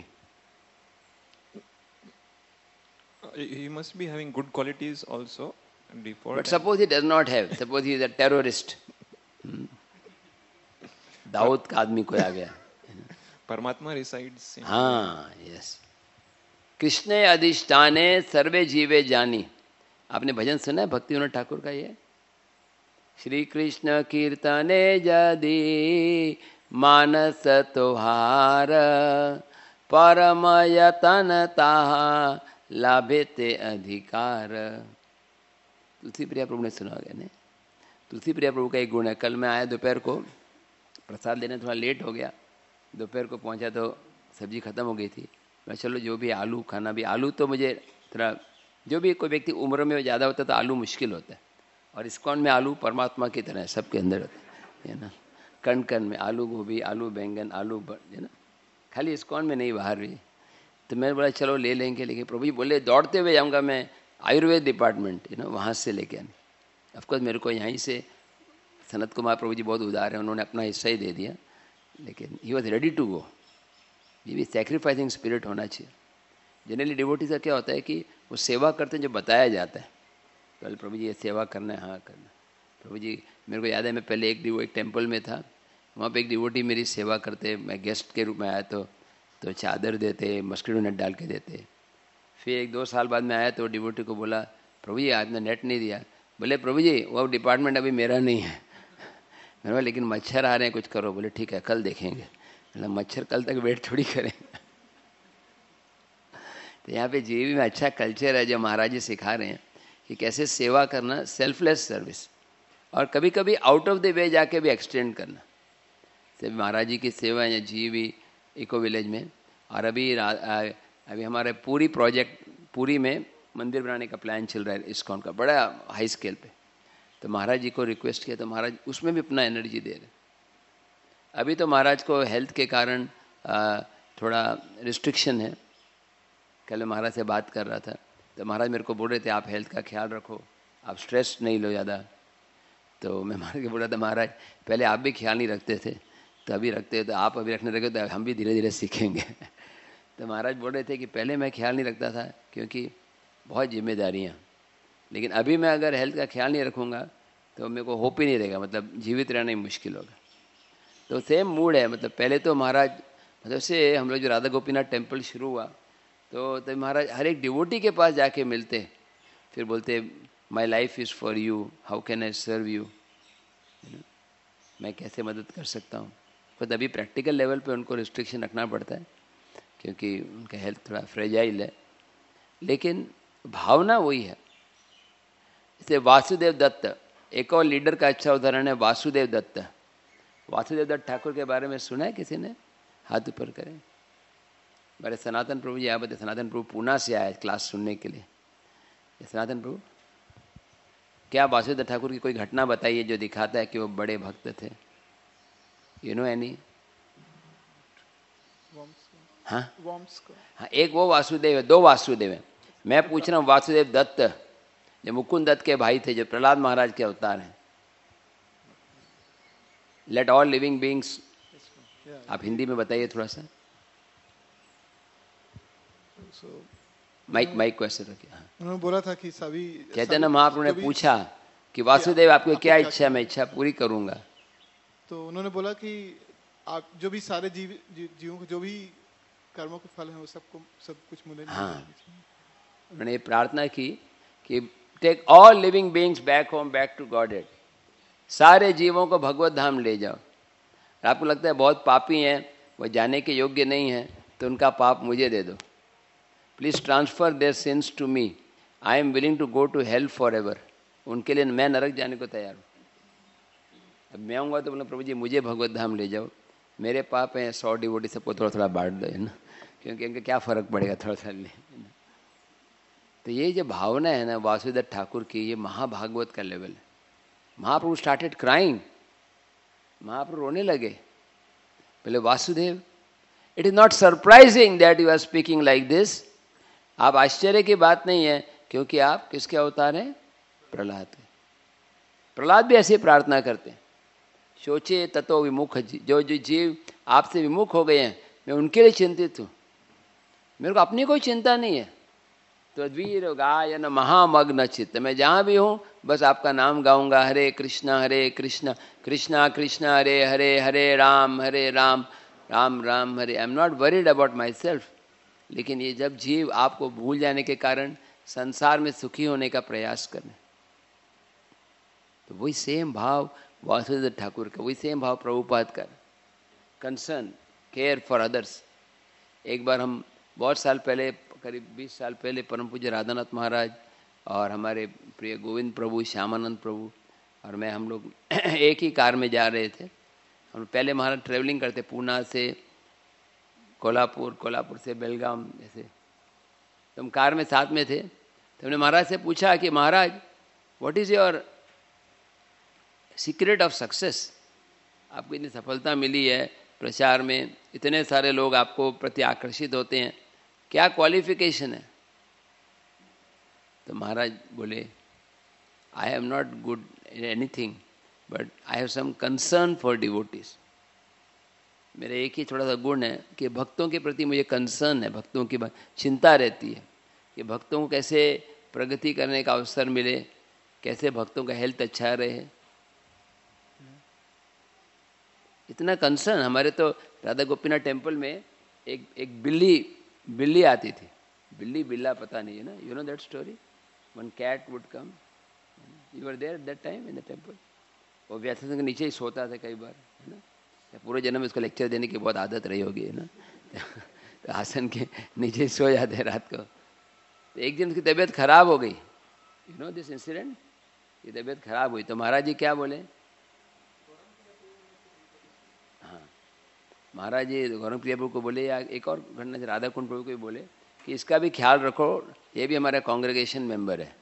He must be having good qualities also before. But suppose he does not have, suppose he is a terrorist. Dawood का आदमी कोई आ गया, Paramatma resides in. हाँ, yes. कृष्णे अधिष्ठाने सर्वे जीवे जानी। आपने भजन सुना है भक्ति विनोद ठाकुर का? ये श्री कृष्ण कीर्तने जदि मानस तोहार परम यतनता लाभेते अधिकार। तुलसी प्रिया प्रभु ने सुना गया नहीं? तुलसी प्रिया प्रभु का एक गुण है। कल मैं आया दोपहर को, प्रसाद लेने थोड़ा लेट हो गया, दोपहर को पहुंचा तो सब्जी खत्म हो गई थी। मैं चलो जो भी आलू खाना, भी आलू तो मुझे थोड़ा, जो भी कोई व्यक्ति उम्र में ज़्यादा होता है तो आलू मुश्किल होता है, और इस्कॉन में आलू परमात्मा की तरह है, सबके अंदर होता है ना, कण कण में आलू गोभी, आलू बैंगन, आलू है ना, खाली इस्कॉन में नहीं, बाहर भी। तो मैंने बोला चलो ले लेंगे, लेकिन प्रभु जी बोले दौड़ते हुए जाऊँगा मैं आयुर्वेद डिपार्टमेंट, वहाँ से लेके आने। ऑफकोर्स मेरे को यहीं से सनत कुमार प्रभु जी बहुत उदार हैं, उन्होंने अपना हिस्सा ही दे दिया, लेकिन he was ready to go. ये भी सैक्रिफाइसिंग स्पिरिट होना चाहिए। जनरली डिवोटी का क्या होता है कि वो सेवा करते हैं जो बताया जाता है, कल प्रभु जी ये सेवा करना है, हाँ करना। प्रभु जी मेरे को याद है, मैं पहले एक टेम्पल में था, वहाँ पे एक डिवोटी मेरी सेवा करते, मैं गेस्ट के रूप में आया तो चादर देते, मस्किटो नेट डाल के देते। फिर 1-2 साल बाद में आया तो डिवोटी को बोला प्रभु जी आपने नेट नहीं दिया। बोले प्रभु जी वो डिपार्टमेंट अभी मेरा नहीं है। मैंने बोला लेकिन मच्छर आ रहे हैं, कुछ करो। बोले ठीक है कल देखेंगे। बोला मच्छर कल तक वेट थोड़ी करेंगे। तो यहाँ पे जीवी में अच्छा कल्चर है जो महाराज जी सिखा रहे हैं कि कैसे सेवा करना, सेल्फलेस सर्विस, और कभी कभी आउट ऑफ द वे जाके भी एक्सटेंड करना। जैसे महाराज जी की सेवा है जीवी इको विलेज में, और अभी हमारे पूरी प्रोजेक्ट, पूरी में मंदिर बनाने का प्लान चल रहा है इस्कॉन का, बड़ा हाई स्केल पे। तो महाराज जी को रिक्वेस्ट किया तो महाराज उसमें भी अपना एनर्जी दे रहे। अभी तो महाराज को हेल्थ के कारण थोड़ा रिस्ट्रिक्शन है। कल महाराज से बात कर रहा था तो महाराज मेरे को बोल रहे थे आप हेल्थ का ख्याल रखो, आप स्ट्रेस नहीं लो ज़्यादा। तो मैं महाराज को बोल रहा था महाराज पहले आप भी ख्याल नहीं रखते थे, तो अभी रखते तो आप अभी रखने लगे तो हम भी धीरे धीरे सीखेंगे। तो महाराज बोल रहे थे कि पहले मैं ख्याल नहीं रखता था क्योंकि बहुत जिम्मेदारियाँ, लेकिन अभी मैं अगर हेल्थ का ख्याल नहीं रखूँगा तो मेरे को होप ही नहीं रहेगा, मतलब जीवित रहना ही मुश्किल होगा। तो सेम मूड है, मतलब पहले तो महाराज, मतलब से हम लोग जो राधा गोपीनाथ टेम्पल शुरू हुआ तो महाराज हर एक डिवोटी के पास जाके मिलते, फिर बोलते my life is for you, how can I serve you, मैं कैसे मदद कर सकता हूँ। खुद अभी प्रैक्टिकल लेवल पे उनको रिस्ट्रिक्शन रखना पड़ता है क्योंकि उनका हेल्थ थोड़ा फ्रेजाइल है, लेकिन भावना वही है। जैसे वासुदेव दत्त, एक और लीडर का अच्छा उदाहरण है वासुदेव दत्त। वासुदेव दत्त ठाकुर के बारे में सुना है किसी ने? हाथ ऊपर करें। बड़े सनातन प्रभु जी, आप बताए सनातन प्रभु पूना से आए क्लास सुनने के लिए। सनातन प्रभु क्या वासुदेव दत्त ठाकुर की कोई घटना बताइए जो दिखाता है कि वो बड़े भक्त थे? You know any? हाँ हाँ, एक वो वासुदेव है, 2 वासुदेव है। मैं पूछ रहा हूँ वासुदेव दत्त जो मुकुंद दत्त के भाई थे, जो प्रहलाद महाराज के अवतार हैं। लेट ऑल लिविंग बीइंग्स, आप हिंदी में बताइए थोड़ा सा। माइक को ऐसे रखिए। हाँ। उन्होंने बोला था कि सभी चैतन्य महाप्रभु ने पूछा कि वासुदेव आपकी क्या इच्छा है? मैं इच्छा पूरी करूंगा। तो उन्होंने बोला कि आप जो भी सारे जीवों को जो भी कर्मों के फल हैं वो सबको सब कुछ मुझे। हाँ, उन्होंने ये प्रार्थना की कि take all living beings back home, back to godhead. सारे जीवों को भगवत धाम ले जाओ। आपको लगता है बहुत पापी हैं, वो जाने के योग्य नहीं है, तो उनका पाप मुझे दे दो। Please transfer their sins to me, I am willing to go to hell forever. उनके लिए मैं नरक जाने को तैयार हूँ। अब मैं आऊँगा तो बोला प्रभु जी मुझे भगवत धाम ले जाओ। मेरे पाप हैं 100 डिवोटी, सबको थोड़ा थोड़ा बांट दो, है ना, क्योंकि इनका क्या फर्क पड़ेगा थोड़ा थोड़ा ले। तो ये जो भावना है ना वासुदेव ठाकुर की, ये महाभागवत का लेवल है। महाप्रभु स्टार्टेड क्राइंग, महाप्रभु रोने लगे। पहले Vasudev, it is not surprising that you are speaking like this. आप आश्चर्य की बात नहीं है, क्योंकि आप किसके अवतार हैं? प्रहलाद के। प्रहलाद भी ऐसी प्रार्थना करते हैं, सोचे ततो विमुख, जो जो जीव आपसे विमुख हो गए हैं, मैं उनके लिए चिंतित हूँ, मेरे को अपनी कोई चिंता नहीं है। तो वीर गायन महामग्न चित्त, मैं जहाँ भी हूँ बस आपका नाम गाऊंगा, Hare Krishna Krishna Krishna Hare Hare, Hare Ram Ram Ram Hare. I am not worried about myself. लेकिन ये जब जीव आपको भूल जाने के कारण संसार में सुखी होने का प्रयास करें, तो वही सेम भाव वासुदेव ठाकुर का, वही सेम भाव प्रभुपाद का, कंसर्न, केयर फॉर अदर्स। एक बार हम बहुत साल पहले, करीब 20 साल पहले, परम पूज्य राधानाथ महाराज और हमारे प्रिय गोविंद प्रभु, श्यामानंद प्रभु और मैं, हम लोग एक ही कार में जा रहे थे। हम पहले महाराज ट्रेवलिंग करते, पूना से कोल्हापुर, कोल्हापुर से बेलगाम ऐसे, तो हम कार में साथ में थे। तो हमने महाराज से पूछा कि Maharaj, what is your secret of success? आपको इतनी सफलता मिली है प्रचार में, इतने सारे लोग आपको प्रति आकर्षित होते हैं, क्या क्वालिफिकेशन है? तो महाराज बोले, I am not good in anything but I have some concern for devotees. मेरा एक ही थोड़ा सा गुण है कि भक्तों के प्रति मुझे कंसर्न है, भक्तों की चिंता रहती है कि भक्तों को कैसे प्रगति करने का अवसर मिले, कैसे भक्तों का हेल्थ अच्छा रहे, इतना कंसर्न। हमारे तो राधा गोपीनाथ टेम्पल में एक बिल्ली आती थी, बिल्ला पता नहीं है ना, you know that story, one cat would come, you were there that time in the temple. वो व्यासन के नीचे ही सोता था कई बार, है ना, पूरे जन्म में उसको लेक्चर देने की बहुत आदत रही होगी, है ना, तो आसन के नीचे ही सो जाते हैं रात को। तो एक दिन उसकी तबीयत खराब हो गई, यू नो दिस इंसिडेंट, ये तबीयत खराब हुई। तो महाराज जी क्या बोले, हाँ, महाराज जी गौरंग प्रिया प्रभु को बोले, या एक और घटना से राधा कुंड प्रभु को भी बोले कि इसका भी ख्याल रखो, ये भी हमारा कांग्रेगेशन मेंबर है।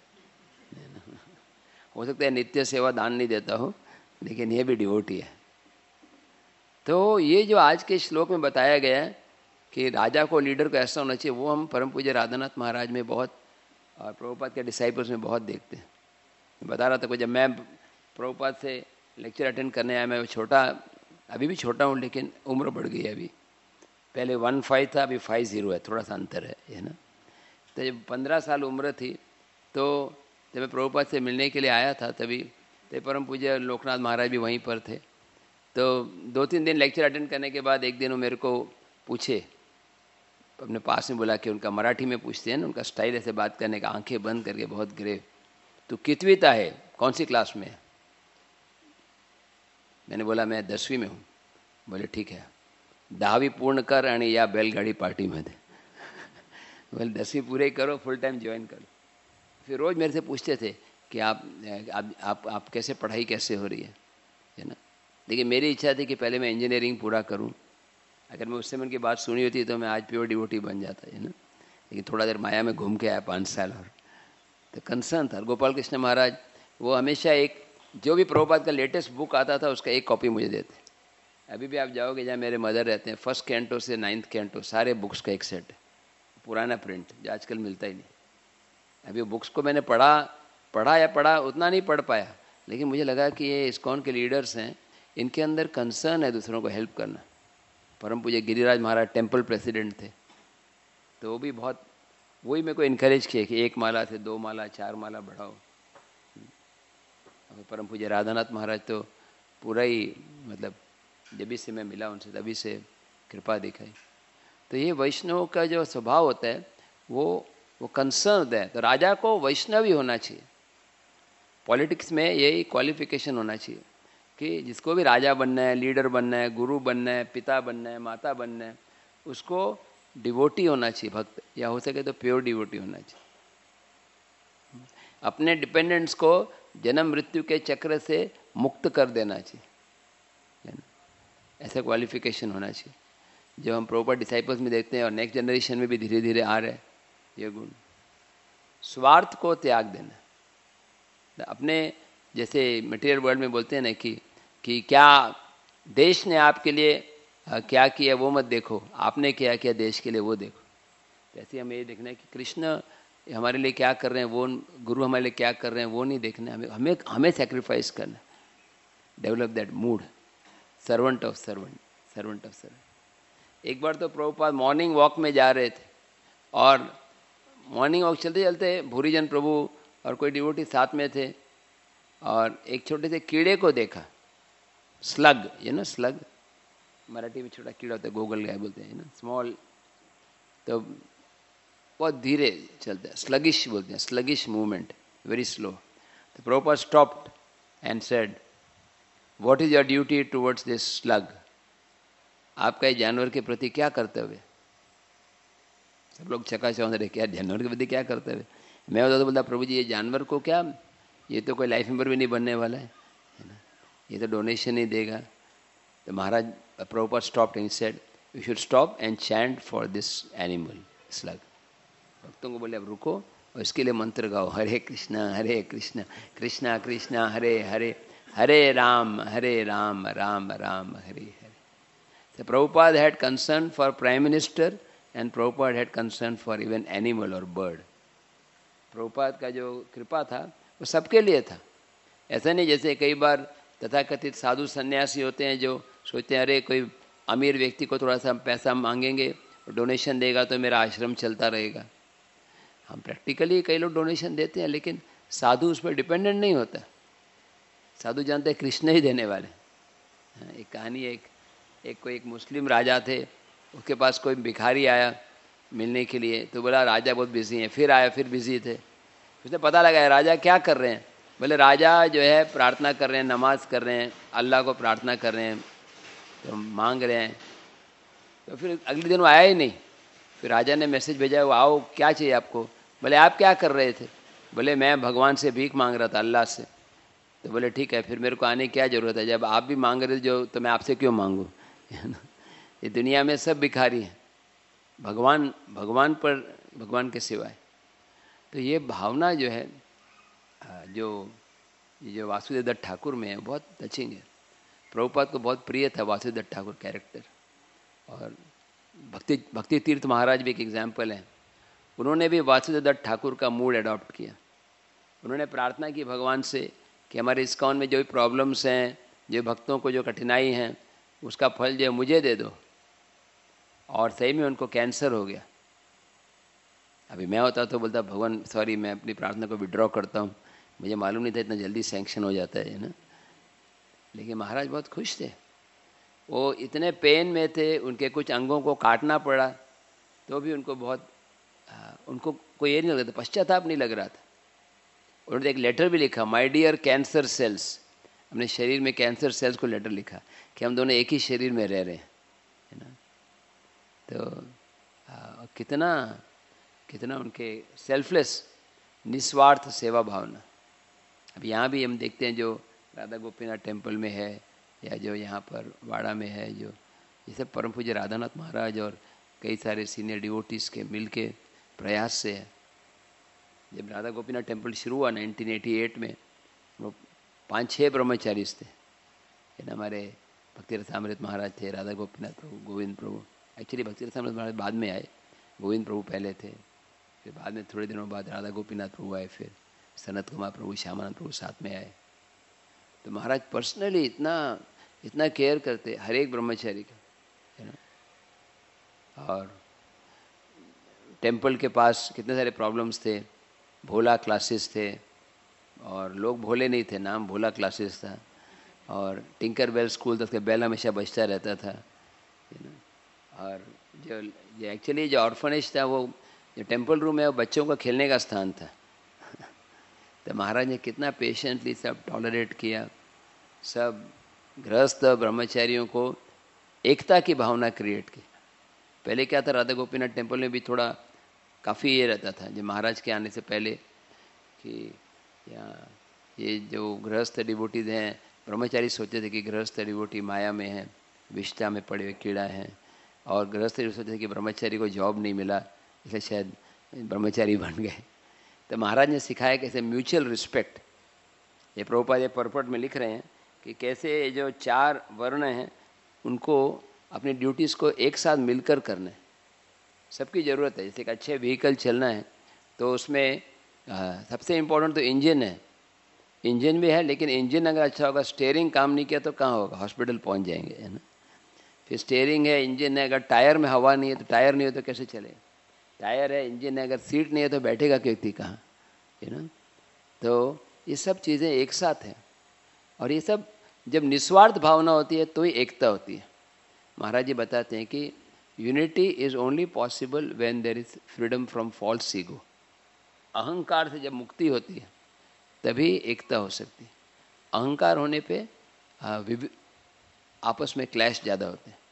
हो सकता है नित्य सेवा दान नहीं देता हो, लेकिन ये भी डिवोटी है। तो ये जो आज के श्लोक में बताया गया है कि राजा को, लीडर को ऐसा होना चाहिए, वो हम परम पूज्य राधानाथ महाराज में बहुत और प्रभुपाद के डिसाइपल्स में बहुत देखते हैं। बता रहा था को, जब मैं प्रभुपाद से लेक्चर अटेंड करने आया, मैं छोटा, अभी भी छोटा हूँ लेकिन उम्र बढ़ गई है अभी। पहले 15 था, अभी 50 है, थोड़ा सा अंतर है ना। तो जब 15 साल उम्र थी, तो जब मैं प्रभुपाद से मिलने के लिए आया था, तभी तो परम पूज्य लोकनाथ महाराज भी वहीं पर थे। तो 2-3 दिन लेक्चर अटेंड करने के बाद एक दिन वो मेरे को पूछे, अपने पास में बुला के, उनका मराठी में पूछते हैं ना, उनका स्टाइल ऐसे बात करने का, आंखें बंद करके बहुत ग्रेव, तो कितवीता है, कौन सी क्लास में है? मैंने बोला मैं 10वीं में हूँ। बोले ठीक है, 10वीं पूर्ण कर आणि या बैलगाड़ी पार्टी में दे। बोले 10वीं पूरे करो, फुल टाइम ज्वाइन करो। फिर रोज़ मेरे से पूछते थे कि आप कैसे, पढ़ाई कैसे हो रही है ना। देखिए मेरी इच्छा थी कि पहले मैं इंजीनियरिंग पूरा करूं। अगर मैं उस समय उनकी बात सुनी होती तो मैं आज प्योर डिवोटी बन जाता है ना। लेकिन थोड़ा देर माया में घूम के आया 5 साल, और तो कंसर्न था। गोपाल कृष्ण महाराज वो हमेशा एक, जो भी प्रभुपाद का लेटेस्ट बुक आता था उसका एक कॉपी मुझे देते। अभी भी आप जाओगे जहाँ मेरे मदर रहते हैं, 1st कैंटो से 9th कैंटो सारे बुक्स का एक सेट है, पुराना प्रिंट जो आजकल मिलता ही नहीं। अभी वो बुक्स को मैंने पढ़ा उतना नहीं पढ़ पाया, लेकिन मुझे लगा कि ये इस्कॉन के लीडर्स हैं, इनके अंदर कंसर्न है दूसरों को हेल्प करना। परम पूज्य गिरिराज महाराज टेम्पल प्रेसिडेंट थे, तो वो भी बहुत, वही मेरे को इनकरेज किए कि 1 माला से 2 माला 4 माला बढ़ाओ। परम पूज्य राधानाथ महाराज तो पूरा ही, मतलब जब से मैं मिला उनसे तभी से कृपा दिखाई। तो ये वैष्णव का जो स्वभाव होता है वो कंसर्न है। तो राजा को वैष्णव ही होना चाहिए। पॉलिटिक्स में यही क्वालिफिकेशन होना चाहिए कि जिसको भी राजा बनना है, लीडर बनना है, गुरु बनना है, पिता बनना है, माता बनना है, उसको डिवोटी होना चाहिए, भक्त, या हो सके तो प्योर डिवोटी होना चाहिए। अपने डिपेंडेंट्स को जन्म मृत्यु के चक्र से मुक्त कर देना चाहिए। ऐसा क्वालिफिकेशन होना चाहिए जो हम प्रॉपर डिसाइपल्स में देखते हैं और नेक्स्ट जनरेशन में भी धीरे धीरे आ रहे हैं ये गुण। स्वार्थ को त्याग देना, अपने जैसे मटेरियल वर्ल्ड में बोलते हैं ना कि क्या देश ने आपके लिए क्या किया वो मत देखो, आपने क्या किया देश के लिए वो देखो। तो ऐसे हमें ये देखना है कि कृष्ण हमारे लिए क्या कर रहे हैं, वो गुरु हमारे लिए क्या कर रहे हैं वो नहीं देखना, हमें हमें सेक्रीफाइस करना, develop that mood, servant of servant, servant of servant. एक बार तो प्रभुपाद मॉर्निंग वॉक में जा रहे थे और मॉर्निंग वॉक चलते चलते भूरीजन प्रभु और कोई डिवोटी साथ में थे और एक छोटे से कीड़े को देखा, स्लग, ये ना स्लग, मराठी में छोटा कीड़ा होता है, गोगल गाय बोलते हैं ना, स्मॉल, तो बहुत धीरे चलते हैं, स्लगिश बोलते हैं, स्लगिश मूवमेंट, वेरी स्लो। तो Prabhupada stopped and said, what is your duty towards this slug? आपका इस जानवर के प्रति क्या कर्तव्य? सब लोग चकाचौंध रहे, क्या जानवर के प्रति क्या कर्तव्य? मैं तो बोलता, प्रभु जी ये जानवर को क्या, ये तो कोई लाइफ मेंबर भी नहीं बनने वाला है ना, ये तो डोनेशन ही देगा। तो Maharaj Prabhupada stopped and said, you should stop and chant for this animal slug. भक्तों को बोले अब रुको और इसके लिए मंत्र गाओ, हरे Krishna Krishna Krishna Hare Hare, Hare Ram Ram Ram Hare Hare. So Prabhupada had concern for Prime Minister and Prabhupada had concern for even animal or bird. Prabhupada का जो कृपा था वो सबके लिए था। ऐसा नहीं जैसे कई बार तथाकथित साधु सन्यासी होते हैं जो सोचते हैं अरे कोई अमीर व्यक्ति को थोड़ा सा पैसा मांगेंगे, डोनेशन देगा तो मेरा आश्रम चलता रहेगा। हम प्रैक्टिकली कई लोग डोनेशन देते हैं लेकिन साधु उस पर डिपेंडेंट नहीं होता। साधु जानते हैं कृष्ण ही देने वाले। एक कहानी, एक मुस्लिम राजा थे, उसके पास कोई भिखारी आया मिलने के लिए, तो बोला राजा बहुत बिजी हैं, फिर आया फिर बिजी थे। उसने पता लगाया राजा क्या कर रहे हैं, बोले राजा जो है प्रार्थना कर रहे हैं, नमाज कर रहे हैं, अल्लाह को प्रार्थना कर रहे हैं, तो मांग रहे हैं। तो फिर अगले दिन वो आया ही नहीं। फिर राजा ने मैसेज भेजा, वो आओ क्या चाहिए आपको? बोले आप क्या कर रहे थे? बोले मैं भगवान से भीख मांग रहा था, अल्लाह से। तो बोले ठीक है, फिर मेरे को आने की क्या ज़रूरत है, जब आप भी मांग रहे जो तो मैं आपसे क्यों मांगूँ? ये दुनिया में सब भिखारी हैं, भगवान के सिवाय। तो ये भावना जो है जो वासुदेव दत्त ठाकुर में है बहुत टचिंग है। प्रभुपाद को बहुत प्रिय था वासुदेव दत्त ठाकुर कैरेक्टर। और भक्ति तीर्थ महाराज भी एक एग्जाम्पल है। उन्होंने भी वासुदेव दत्त ठाकुर का मूड अडॉप्ट किया। उन्होंने प्रार्थना की भगवान से कि हमारे इस्कॉन में जो भी प्रॉब्लम्स हैं, जो भक्तों को जो कठिनाई हैं, उसका फल जो मुझे दे दो। और सही में उनको कैंसर हो गया। अभी मैं होता तो बोलता भगवान सॉरी मैं अपनी प्रार्थना को विड्रॉ करता हूँ, मुझे मालूम नहीं था इतना जल्दी सैंक्शन हो जाता है ना। लेकिन महाराज बहुत खुश थे। वो इतने पेन में थे, उनके कुछ अंगों को काटना पड़ा तो भी उनको बहुत उनको कोई ये नहीं लग रहा था, पश्चाताप नहीं लग रहा था। उन्होंने एक लेटर भी लिखा, माय डियर कैंसर सेल्स, अपने शरीर में कैंसर सेल्स को लेटर लिखा कि हम दोनों एक ही शरीर में रह रहे हैं, है ना। तो कितना उनके सेल्फलेस निस्वार्थ सेवा भावना। अब यहाँ भी हम देखते हैं जो राधा गोपीनाथ टेम्पल में है या जो यहाँ पर वाड़ा में है, जो ये सब परम पूज्य राधानाथ महाराज और कई सारे सीनियर डिवोटीज़ के मिल के प्रयास से है। जब राधा गोपीनाथ टेम्पल शुरू हुआ 1988 में, वो 5-6 ब्रह्मचारी थे, है ना। हमारे भक्ति रसामृत महाराज थे, राधा गोपीनाथ प्रभु, गोविंद प्रभु। एक्चुअली भक्ति रसामृत महाराज बाद में आए, गोविंद प्रभु पहले थे, फिर बाद में थोड़े दिनों बाद राधा गोपीनाथ प्रभु आए, फिर सनत कुमार प्रभु, श्यामानंद प्रभु साथ में आए। तो महाराज पर्सनली इतना केयर करते हर एक ब्रह्मचारी का, है ना। और टेम्पल के पास कितने सारे प्रॉब्लम्स थे, भोला क्लासेस थे और लोग भोले नहीं थे, नाम भोला क्लासेस था। और टिंकर बेल स्कूल था, उसका बेल हमेशा बजता रहता था, है ना। और जो एक्चुअली जो ऑर्फनेज था, वो जो टेम्पल रूम है वो बच्चों का खेलने का स्थान था। तो महाराज ने कितना पेशेंटली सब टॉलरेट किया, सब गृहस्थ ब्रह्मचारियों को एकता की भावना क्रिएट की। पहले क्या था, राधा गोपीनाथ टेम्पल में भी थोड़ा काफ़ी ये रहता था जो महाराज के आने से पहले कि यहाँ ये जो गृहस्थ डिवोटीज हैं, ब्रह्मचारी सोचते थे कि गृहस्थ डिवोटी माया में है, विष्ठा में पड़े हुए कीड़ा हैं, और गृहस्थ सोचते थे कि ब्रह्मचारी को जॉब नहीं मिला इसलिए शायद ब्रह्मचारी बन गए। तो महाराज ने सिखाया कैसे म्यूचुअल रिस्पेक्ट। ये प्रभुपाद ये परपट में लिख रहे हैं कि कैसे जो 4 वर्ण हैं उनको अपनी ड्यूटीज़ को एक साथ मिलकर करना है। सबकी ज़रूरत है। जैसे एक अच्छे व्हीकल चलना है तो उसमें सबसे इम्पोर्टेंट तो इंजन है। इंजन भी है, लेकिन इंजन अगर अच्छा होगा, स्टीयरिंग काम नहीं किया तो कहाँ होगा, हॉस्पिटल पहुंच जाएंगे, है ना। फिर स्टीयरिंग है, इंजन है, अगर टायर में हवा नहीं है तो टायर नहीं हो तो कैसे चलेगा। टायर है, इंजन है, अगर सीट नहीं है तो बैठेगा व्यक्ति कहाँ, है ना। तो ये सब चीज़ें एक साथ हैं, और ये सब जब निस्वार्थ भावना होती है तो ही एकता होती है। महाराज जी बताते हैं कि unity is only possible when there is freedom from false ego. अहंकार से जब मुक्ति होती है तभी एकता हो सकती है। अहंकार होने पे आपस में क्लैश ज़्यादा होते हैं।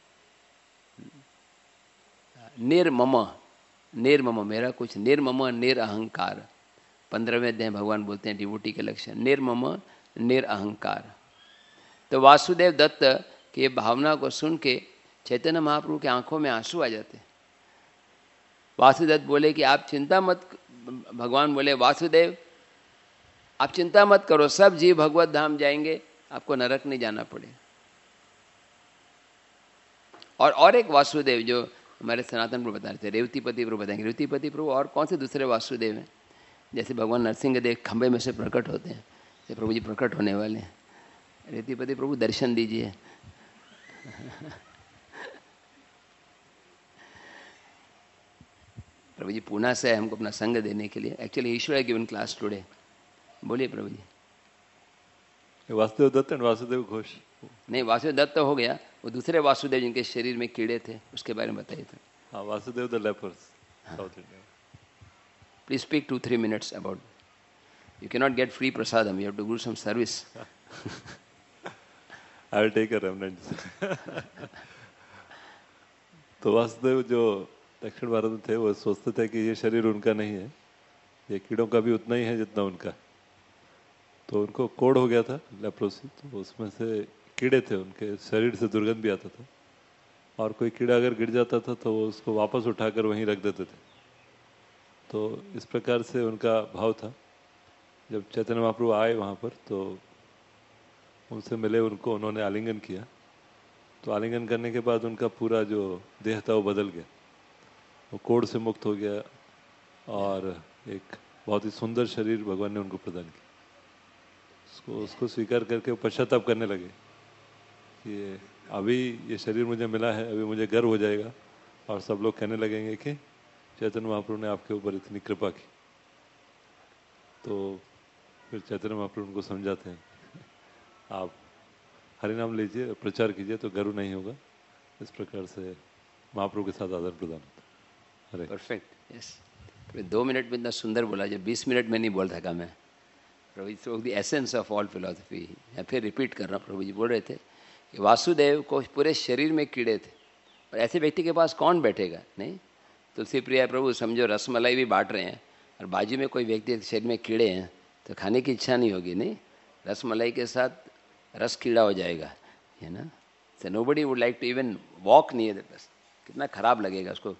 निर्मम मेरा कुछ, निर्मम निरअहंकार। 15वें अध्याय भगवान बोलते हैं डिवोटी के लक्षण, निर्मम निरअहंकार। तो वासुदेव दत्त की भावना को सुन के चैतन्य महाप्रभु के आंखों में आंसू आ जाते हैं। वासुदेव दत्त बोले कि आप चिंता मत, भगवान बोले वासुदेव आप चिंता मत करो, सब जीव भगवत धाम जाएंगे, आपको नरक नहीं जाना पड़ेगा। और एक वासुदेव जो हमारे सनातन प्रभु बता रहे थे, रेवतीपति प्रभु बताएंगे। रेवतीपति प्रभु और कौन से दूसरे वासुदेव हैं? जैसे भगवान नरसिंह देव खंबे में से प्रकट होते हैं, जैसे प्रभु जी प्रकट होने वाले हैं। रेवतीपति प्रभु दर्शन दीजिए। प्रभु जी पूना से हमको अपना संग देने के लिए। एक्चुअली ईश्वर है गिवन क्लास टुडे। बोलिए प्रभु जी। वासुदेव दत्त एंड वासुदेव घोष। नहीं, वासुदेव दत्त तो हो गया, वो दूसरे वासुदेव जिनके शरीर में कीड़े थे उसके बारे में बताइए तो। हाँ, Vasudev the lepers, South India. Please speak 2-3 minutes about. You cannot get free prasadam. You have to do some service. I will take a remnant. तो वासुदेव जो दक्षिण भारत में थे वो सोचते थे कि ये शरीर उनका नहीं है, ये कीड़ों का भी उतना ही है जितना उनका। तो उनको कोढ़ हो गया था, लेप्रोसी, तो उसमें से कीड़े थे, उनके शरीर से दुर्गंध भी आता था, और कोई कीड़ा अगर गिर जाता था तो वो उसको वापस उठाकर वहीं रख देते थे। तो इस प्रकार से उनका भाव था। जब चैतन्य महाप्रभु आए वहाँ पर तो उनसे मिले, उनको उन्होंने आलिंगन किया। तो आलिंगन करने के बाद उनका पूरा जो देह था वो बदल गया, वो कोढ़ से मुक्त हो गया, और एक बहुत ही सुंदर शरीर भगवान ने उनको प्रदान किया। उसको स्वीकार करके वो पश्चाताप करने लगे कि अभी ये शरीर मुझे मिला है, अभी मुझे गर्व हो जाएगा, और सब लोग कहने लगेंगे कि चैतन्य महाप्रभु ने आपके ऊपर इतनी कृपा की। तो फिर चैतन्य महाप्रभु उनको समझाते हैं, आप हरिनाम लीजिए, प्रचार कीजिए तो गर्व नहीं होगा। इस प्रकार से महाप्रभु के साथ आदान प्रदान होता है। Perfect, yes. 2 मिनट में इतना सुंदर बोला, जब 20 मिनट में नहीं बोल सका मैं। Prabhu ji spoke the essence of all philosophy. या फिर रिपीट कर रहा हूँ, प्रभु जी बोल रहे थे कि वासुदेव को पूरे शरीर में कीड़े थे, और ऐसे व्यक्ति के पास कौन बैठेगा। नहीं, तुलसी प्रिया प्रभु समझो रसमलाई भी बांट रहे हैं, और बाजू में कोई व्यक्ति के शरीर में कीड़े हैं तो खाने की इच्छा नहीं होगी। नहीं, रसमलाई के साथ रस कीड़ा हो जाएगा, है ना। So nobody would like to even walk near the bus. कितना खराब लगेगा उसको।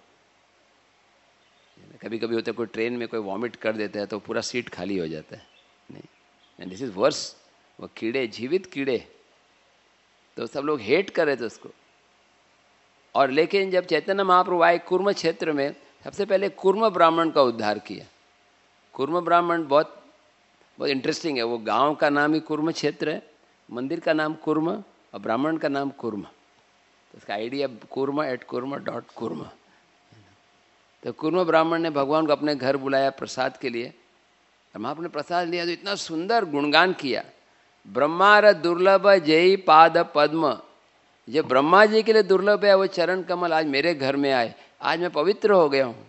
कभी कभी होता है कोई ट्रेन में कोई वॉमिट कर देता है तो पूरा सीट खाली हो जाता है। नहीं, एंड दिस इज वर्स। वो कीड़े, जीवित कीड़े, तो सब लोग हेट कर रहे थे उसको। और लेकिन जब चैतन्य महाप्रभु आए कुर्म क्षेत्र में, सबसे पहले कुर्म ब्राह्मण का उद्धार किया। कुर्म ब्राह्मण बहुत बहुत इंटरेस्टिंग है। वो गांव का नाम ही कुर्म क्षेत्र है, मंदिर का नाम कुर्म, और ब्राह्मण का नाम कुर्म। तो इसका आइडिया kurma@kurma.kurma। तो कुर्म ब्राह्मण ने भगवान को अपने घर बुलाया प्रसाद के लिए, और महाप्रभु ने प्रसाद लिया तो इतना सुंदर गुणगान किया, ब्रह्मार दुर्लभ जय पाद पद्म। जो ब्रह्मा जी के लिए दुर्लभ है वो चरण कमल आज मेरे घर में आए, आज मैं पवित्र हो गया हूँ।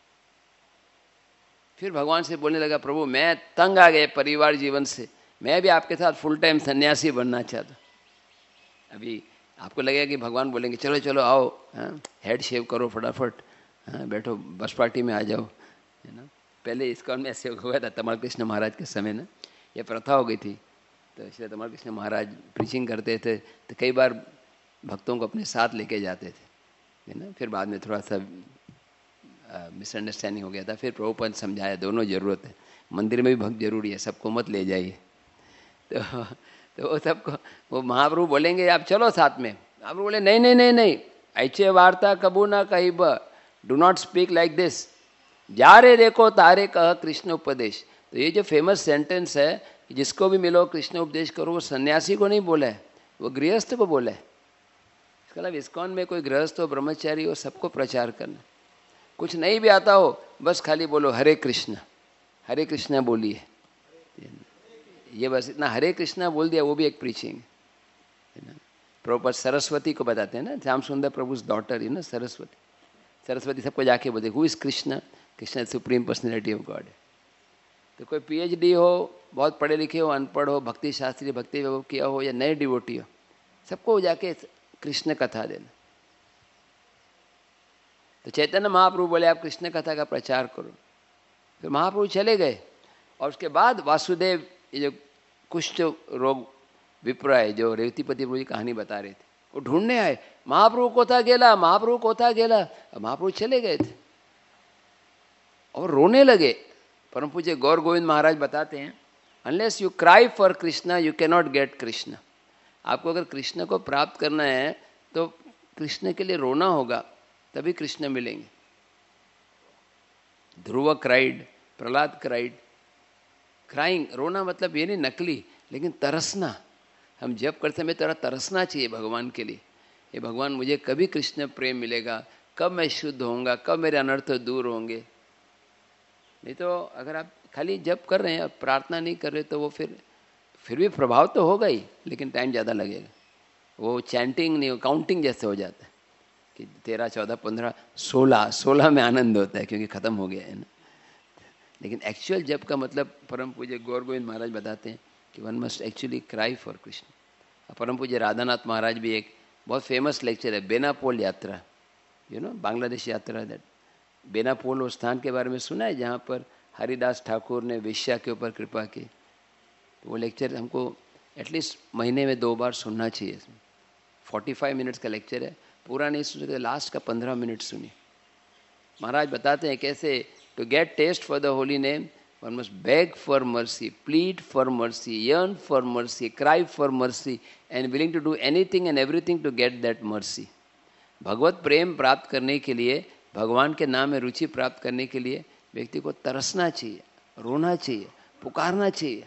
फिर भगवान से बोलने लगा, प्रभु मैं तंग आ गया परिवार जीवन से, मैं भी आपके साथ फुल टाइम सन्यासी बनना चाहता। अभी आपको लगेगा कि भगवान बोलेंगे चलो चलो आओ, हेड शेव करो फटाफट, बैठो बस पार्टी में आ जाओ, है ना। पहले इस्कॉन में ऐसे हुआ था, तमाल कृष्ण महाराज के समय ना ये प्रथा हो गई थी। तो इसलिए तमाल कृष्ण महाराज प्रीचिंग करते थे तो कई बार भक्तों को अपने साथ लेके जाते थे, है ना। फिर बाद में थोड़ा सा मिसअंडरस्टैंडिंग हो गया था, फिर प्रभुपाद ने समझाया दोनों ज़रूरत है, मंदिर में भी भक्त जरूरी है, सबको मत ले जाइए। तो वो सबको वो महाप्रभु बोलेंगे आप चलो साथ में, महाप्रभु बोले नहीं नहीं नहीं नहीं, ऐसे वार्ता कबू ना कही ब, do not speak like this, जा रे देखो तारे कह कृष्ण उपदेश। तो ये जो फेमस सेंटेंस है कि जिसको भी मिलो कृष्ण उपदेश करो, वो सन्यासी को नहीं बोला है, वो गृहस्थ को बोला है। इसका मतलब इस्कॉन में कोई गृहस्थ हो, ब्रह्मचारी हो, सबको प्रचार करना। कुछ नहीं भी आता हो बस खाली बोलो हरे कृष्णा बोलिए, ये बस इतना हरे कृष्णा बोल दिया, वो भी एक प्रीचिंग है ना। प्रभुपाद सरस्वती को बताते हैं ना, श्याम सुंदर प्रभु डॉटर है ना सरस्वती सबको जाके बोलते who is Krishna, Krishna supreme personality of God है। तो कोई पीएचडी हो, बहुत पढ़े लिखे हो, अनपढ़ हो, भक्ति शास्त्री भक्ति वैभव किया हो या नए डिवोटी हो, सबको जाके कृष्ण कथा देना। तो चैतन्य महाप्रभु बोले आप कृष्ण कथा का प्रचार करो। फिर महाप्रभु चले गए और उसके बाद वासुदेव, ये जो कुष्ठ रोग विप्र है जो रेवतीपति प्रभु की कहानी बता रहे थे, वो ढूंढने आए महाप्रभु कोथा गेला, महाप्रभु कोथा गेला। महाप्रभु चले गए थे और रोने लगे। परम पूज्य गौर गोविंद महाराज बताते हैं unless you cry for Krishna you can not get Krishna. आपको अगर कृष्ण को प्राप्त करना है तो कृष्ण के लिए रोना होगा, तभी कृष्ण मिलेंगे। Dhruv cried, Prahlad cried. Crying, रोना मतलब ये नहीं नकली, लेकिन तरसना। हम जब करते हैं हमें थोड़ा तरसना चाहिए भगवान के लिए, ये भगवान मुझे कभी कृष्ण प्रेम मिलेगा, कब मैं शुद्ध होऊंगा, कब मेरे अनर्थ दूर होंगे। नहीं तो अगर आप खाली जप कर रहे हैं, प्रार्थना नहीं कर रहे, तो वो फिर भी प्रभाव तो होगा ही, लेकिन टाइम ज़्यादा लगेगा। वो चैंटिंग नहीं, काउंटिंग जैसे हो जाता है कि 13, 14, 15, 16 में आनंद होता है क्योंकि ख़त्म हो गया है ना। लेकिन एक्चुअल जप का मतलब परम पूज्य गौर गोविंद महाराज बताते हैं कि one must actually cry for Krishna. परम पूज्य राधानाथ महाराज भी एक बहुत फेमस लेक्चर है, बेनापोल यात्रा, बांग्लादेश यात्रा। दैट बेनापोल वो स्थान के बारे में सुना है जहाँ पर हरिदास ठाकुर ने वेश्या के ऊपर कृपा की। तो वो लेक्चर हमको एटलीस्ट महीने में 2 बार सुनना चाहिए। 45 मिनट्स का लेक्चर है, पूरा नहीं सुन सकते, लास्ट का 15 मिनट सुनिए। महाराज बताते हैं कैसे to get taste for the holy name one must beg for mercy, plead for mercy, yearn for mercy, cry for mercy and willing to do anything and everything to get that mercy. भगवत प्रेम प्राप्त करने के लिए, भगवान के नाम में रुचि प्राप्त करने के लिए व्यक्ति को तरसना चाहिए, रोना चाहिए, पुकारना चाहिए,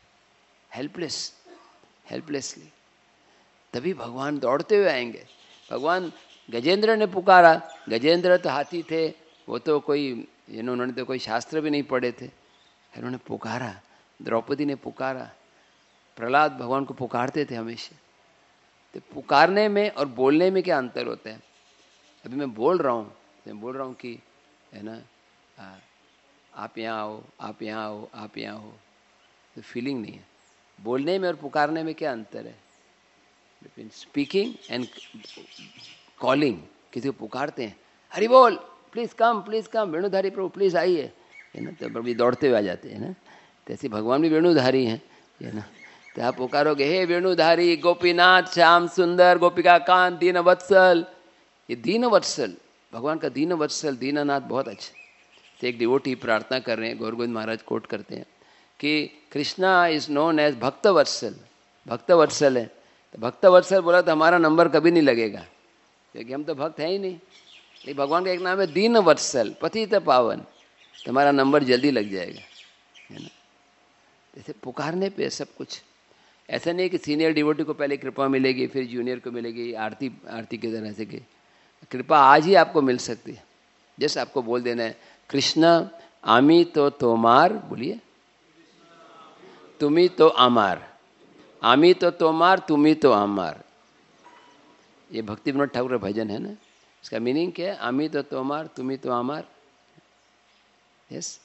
हेल्पलेसली, तभी भगवान दौड़ते हुए आएंगे। भगवान गजेंद्र ने पुकारा, गजेंद्र तो हाथी थे, वो तो कोई उन्होंने तो कोई शास्त्र भी नहीं पढ़े थे, उन्होंने पुकारा। द्रौपदी ने पुकारा, प्रहलाद भगवान को पुकारते थे हमेशा। तो पुकारने में और बोलने में क्या अंतर होता है? अभी मैं बोल रहा हूँ कि है ना, आप यहाँ आओ, आप यहाँ आओ, आप यहाँ हो, तो फीलिंग नहीं है। बोलने में और पुकारने में क्या अंतर है? Between speaking and calling. किसी को पुकारते हैं, हरि बोल, प्लीज़ कम, वेणुधारी प्रभु प्लीज़ आइए, है ना, तो प्रभु दौड़ते हुए आ जाते हैं ना। तैसे भगवान भी वेणुधारी हैं, है ना। तो आप पुकारोगे हे वेणुधारी, गोपीनाथ, श्याम सुंदर, गोपिका कांत, दीन वत्सल। ये दीन वत्सल, भगवान का दीन वत्सल, दीननाथ बहुत अच्छा। तो एक डिवोटी प्रार्थना कर रहे हैं, गौर गोविंद महाराज कोट करते हैं कि कृष्णा इज नोन एज भक्त वत्सल, भक्त वत्सल है। तो भक्त वत्सल बोला तो हमारा नंबर कभी नहीं लगेगा, क्योंकि हम तो भक्त हैं ही नहीं। लेकिन भगवान का एक नाम है दीन वत्सल, पतित पावन, तो हमारा नंबर जल्दी लग जाएगा, है ना। जैसे पुकारने पे सब कुछ, ऐसा नहीं कि सीनियर डिवोटी को पहले कृपा मिलेगी फिर जूनियर को मिलेगी, आरती की तरह से कि कृपा आज ही आपको मिल सकती है। जैसे आपको बोल देना है कृष्ण आमी तो तोमार, बोलिए तुम्ही तो आमार, आमी तो तोमार तुम्ही तो आमार। ये भक्ति विनोद ठाकुर का भजन है ना, इसका मीनिंग क्या है? आमी तो तोमार तुम्ही तो आमार। यस,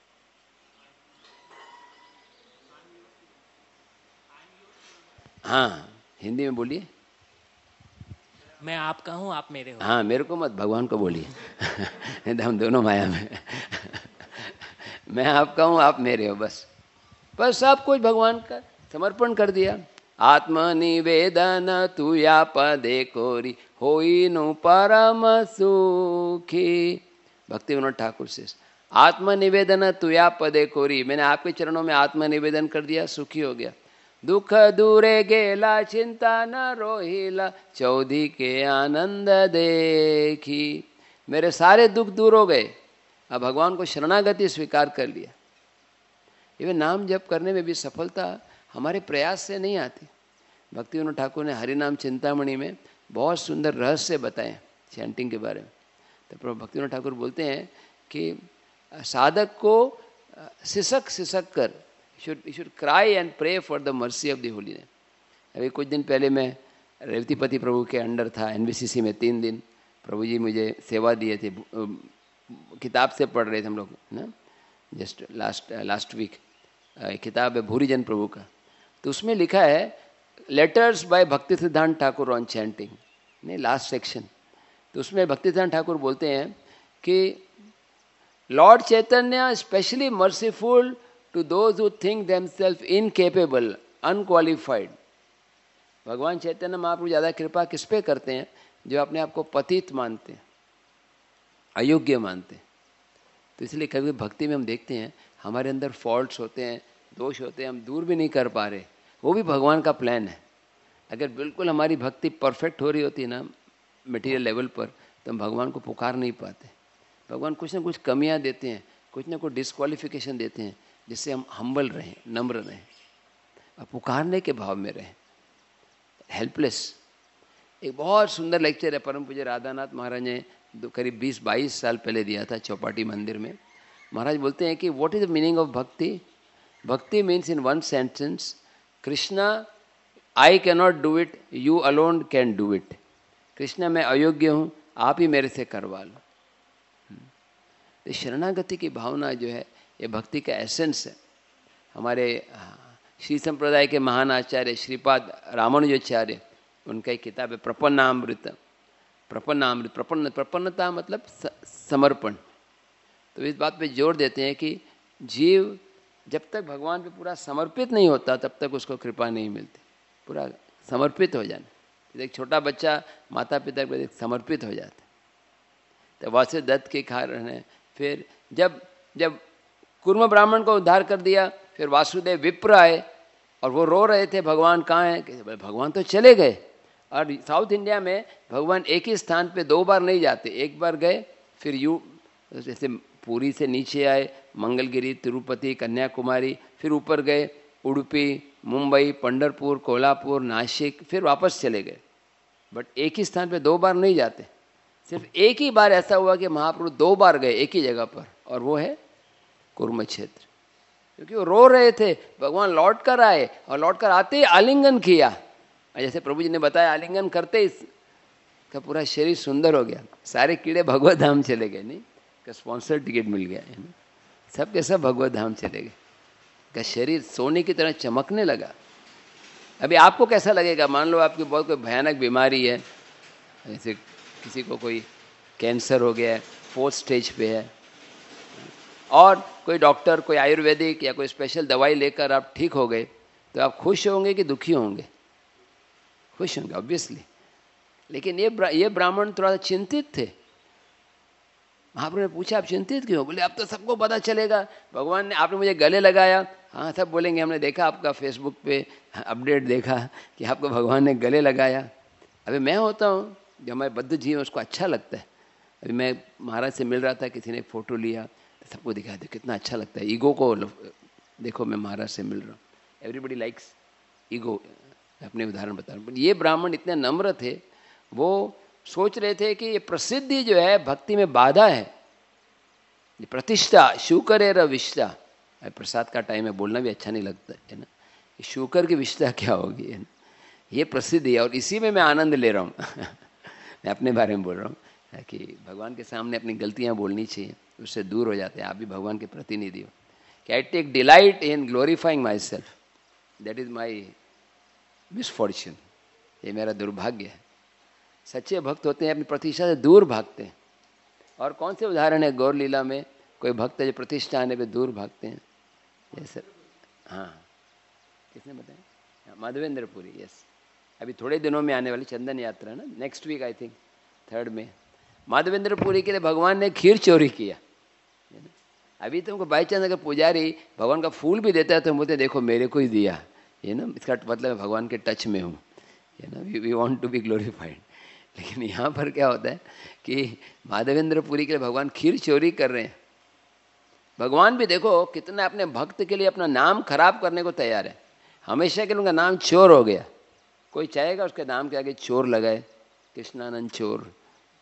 हाँ, हिंदी में बोलिए। मैं आपका हूँ, आप मेरे हो। हाँ, मेरे को मत, भगवान को बोलिए। हम दोनों माया में। मैं आपका हूँ, आप मेरे हो, बस सब कुछ भगवान का समर्पण कर दिया। आत्मनिवेदन तुया पदे कोरी होइनु परम सुखी। भक्ति विनोद ठाकुर से आत्मनिवेदन तुया पदे कोरी, मैंने आपके चरणों में आत्मनिवेदन कर दिया, सुखी हो गया। दुख दूरे गेला चिंता न रोहिला चौधी के आनंद देखी, मेरे सारे दुख दूर हो गए। अब भगवान को शरणागति स्वीकार कर लिया। ये नाम जप करने में भी सफलता हमारे प्रयास से नहीं आती। भक्ति विनोद ठाकुर ने हरिनाम चिंतामणि में बहुत सुंदर रहस्य बताए चैंटिंग के बारे में। तो भक्ति विनोद ठाकुर बोलते हैं कि साधक को सिसक सिसक कर should cry and pray for the mercy of the holy name। अभी कुछ दिन पहले मैं रेवतीपति प्रभु के अंडर था एनवीसीसी में 3 दिन। प्रभु जी मुझे सेवा दिए थे, किताब से पढ़ रहे थे हम लोग ना, जस्ट लास्ट वीक। किताब है भूरी जन प्रभु का, तो उसमें लिखा है letters by Bhakti Siddhanta Thakur on chanting, नहीं लास्ट सेक्शन। तो उसमें भक्ति सिद्धांत ठाकुर बोलते हैं कि Lord Chaitanya specially merciful to those who think themselves incapable, unqualified। भगवान चैतन्य महाप्रभु ज़्यादा कृपा किस पे करते हैं? जो अपने आप को पतित मानते हैं, अयोग्य मानते हैं। तो इसलिए कभी भक्ति में हम देखते हैं हमारे अंदर फॉल्ट्स होते हैं, दोष होते हैं, हम दूर भी नहीं कर पा रहे। वो भी भगवान का प्लान है। अगर बिल्कुल हमारी भक्ति परफेक्ट हो रही होती है ना मटेरियल लेवल पर, तो हम भगवान को पुकार नहीं पाते। भगवान कुछ ना कुछ कमियां देते हैं, कुछ ना कुछ डिस्क्वालिफिकेशन देते हैं, जिससे हम हम्बल रहें, नम्र रहें और पुकारने के भाव में रहें, हेल्पलेस। एक बहुत सुंदर लेक्चर है परम पूज्य राधानाथ महाराज ने करीब 20-22 साल पहले दिया था चौपाटी मंदिर में। महाराज बोलते हैं कि what is the meaning of bhakti? Bhakti means in one sentence, Krishna I can not do it, you alone can do it. Krishna मैं अयोग्य हूँ, आप ही मेरे से करवा लो। तो शरणागति की भावना जो है ये भक्ति का एसेंस है। हमारे श्री संप्रदाय के महान आचार्य श्रीपाद रामानुजाचार्य, उनका एक किताब है प्रपन्नामृत। प्रपन्नता मतलब समर्पण। तो इस बात पे जोर देते हैं कि जीव जब तक भगवान पे पूरा समर्पित नहीं होता तब तक उसको कृपा नहीं मिलती। पूरा समर्पित हो जाना। एक छोटा बच्चा माता पिता के समर्पित हो जाता है। तो वासुदेव दत्त के कारण है। फिर जब कुर्म ब्राह्मण को उद्धार कर दिया, फिर वासुदेव विप्र आए और वो रो रहे थे भगवान कहाँ हैं? भगवान तो चले गए। और साउथ इंडिया में भगवान एक ही स्थान पे 2 बार नहीं जाते। एक बार गए, फिर जैसे पुरी से नीचे आए, मंगलगिरी, तिरुपति, कन्याकुमारी, फिर ऊपर गए उडुपी, मुंबई, पंढरपुर, कोल्हापुर, नासिक, फिर वापस चले गए। बट एक ही स्थान पे 2 बार नहीं जाते। सिर्फ एक ही बार ऐसा हुआ कि महाप्रभु 2 बार गए एक ही जगह पर, और वो है कुर्म क्षेत्र। क्योंकि वो रो रहे थे, भगवान लौट कर आए और लौट कर आते ही आलिंगन किया। जैसे प्रभु जी ने बताया, आलिंगन करते ही का पूरा शरीर सुंदर हो गया। सारे कीड़े भगवत धाम चले गए। नहीं का स्पॉन्सर टिकट मिल गया, सब के सब भगवत धाम चले गए। का शरीर सोने की तरह चमकने लगा। अभी आपको कैसा लगेगा? मान लो आपकी बहुत कोई भयानक बीमारी है, जैसे किसी को कोई कैंसर हो गया है, 4th स्टेज पे है, और कोई डॉक्टर कोई आयुर्वेदिक या कोई स्पेशल दवाई लेकर आप ठीक हो गए, तो आप खुश होंगे कि दुखी होंगे? खुश होंगे ऑब्वियसली। लेकिन ये ब्राह्मण थोड़ा चिंतित थे। महाप्रभु ने पूछा आप चिंतित क्यों? बोले अब तो सबको पता चलेगा, भगवान ने, आपने मुझे गले लगाया। हाँ सब बोलेंगे हमने देखा आपका फेसबुक पे अपडेट देखा कि आपको भगवान ने गले लगाया। अभी मैं होता हूँ जो हमारे बद्ध जीव उसको अच्छा लगता है। अभी मैं महाराज से मिल रहा था, किसी ने फ़ोटो लिया तो सबको दिखाया, देखो कितना अच्छा लगता है। ईगो को देखो, मैं महाराज से मिल रहा हूँ, एवरीबडी लाइक्स ईगो। अपने उदाहरण बता रहा हूँ। ये ब्राह्मण इतने नम्र थे, वो सोच रहे थे कि ये प्रसिद्धि जो है भक्ति में बाधा है। ये प्रतिष्ठा शुकर विष्ठा, प्रसाद का टाइम है, बोलना भी अच्छा नहीं लगता है ना। शुकर की विष्ठा क्या होगी, है ना? ये प्रसिद्धि है और इसी में मैं आनंद ले रहा हूँ। मैं अपने बारे में बोल रहा हूँ कि भगवान के सामने अपनी गलतियाँ बोलनी चाहिए, उससे दूर हो जाते हैं। आप भी भगवान के प्रतिनिधि हो कि I take delight in glorifying myself, that is my misfortune. ये मेरा दुर्भाग्य है। सच्चे भक्त होते हैं अपनी प्रतिष्ठा से दूर भागते हैं। और कौन से उदाहरण है गौर लीला में? कोई भक्त है जो प्रतिष्ठा आने पे दूर भागते हैं, जैसे हाँ, किसने बताया? माधवेंद्रपुरी, यस। अभी थोड़े दिनों में आने वाली चंदन यात्रा ना, नेक्स्ट वीक आई थिंक 3 में। माधवेंद्रपुरी के लिए भगवान ने खीर चोरी किया। अभी तुमको बाई चांस अगर पुजारी भगवान का फूल भी देता है तो हम बोलते देखो मेरे को ही दिया, इसका मतलब भगवान के टच में हूँ, we want to be glorified. लेकिन यहाँ पर क्या होता है कि माधवेंद्रपुरी के लिए भगवान खीर चोरी कर रहे हैं। भगवान भी देखो कितना अपने भक्त के लिए अपना नाम खराब करने को तैयार है। हमेशा के उनका नाम चोर हो गया, कोई चाहेगा उसके नाम के आगे चोर लगाए, कृष्णानंद चोर,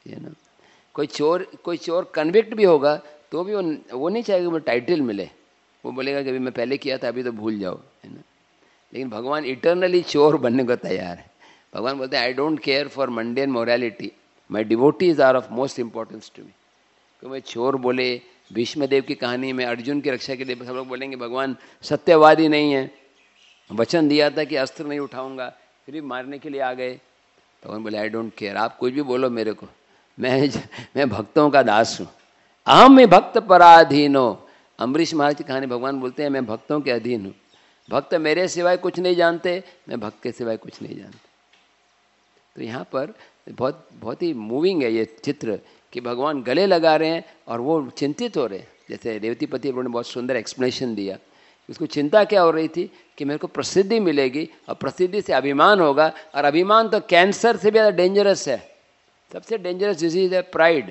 कोई चोर कन्विक्ट भी होगा तो भी वो नहीं चाहेगा वो टाइटल मिले, वो बोलेगा कि अभी मैं पहले किया था अभी तो भूल जाओ, है ना। लेकिन भगवान इटर्नली चोर बनने को तैयार है। भगवान बोलते हैं I don't care for mundane morality, my devotees are of most importance to me. क्यों मैं चोर बोले, भीष्म देव की कहानी में अर्जुन की रक्षा के लिए सब लोग बोलेंगे भगवान सत्यवादी नहीं है, वचन दिया था कि अस्त्र नहीं उठाऊंगा, फिर भी मारने के लिए आ गए। भगवान बोले आई डोंट केयर, आप कुछ भी बोलो मेरे को, मैं भक्तों का दास हूँ, अहम में भक्त पराधीनो। अम्बरीश महाराज की कहानी भगवान बोलते हैं मैं भक्तों के अधीन हूँ, भक्त मेरे सिवाय कुछ नहीं जानते, मैं भक्त के सिवाय कुछ नहीं जानता। तो यहाँ पर बहुत ही मूविंग है ये चित्र कि भगवान गले लगा रहे हैं और वो चिंतित हो रहे हैं। जैसे रेवतीपति ने बहुत सुंदर एक्सप्लेनेशन दिया, उसको चिंता क्या हो रही थी कि मेरे को प्रसिद्धि मिलेगी और प्रसिद्धि से अभिमान होगा, और अभिमान तो कैंसर से भी ज़्यादा डेंजरस है, सबसे डेंजरस डिजीज है प्राइड।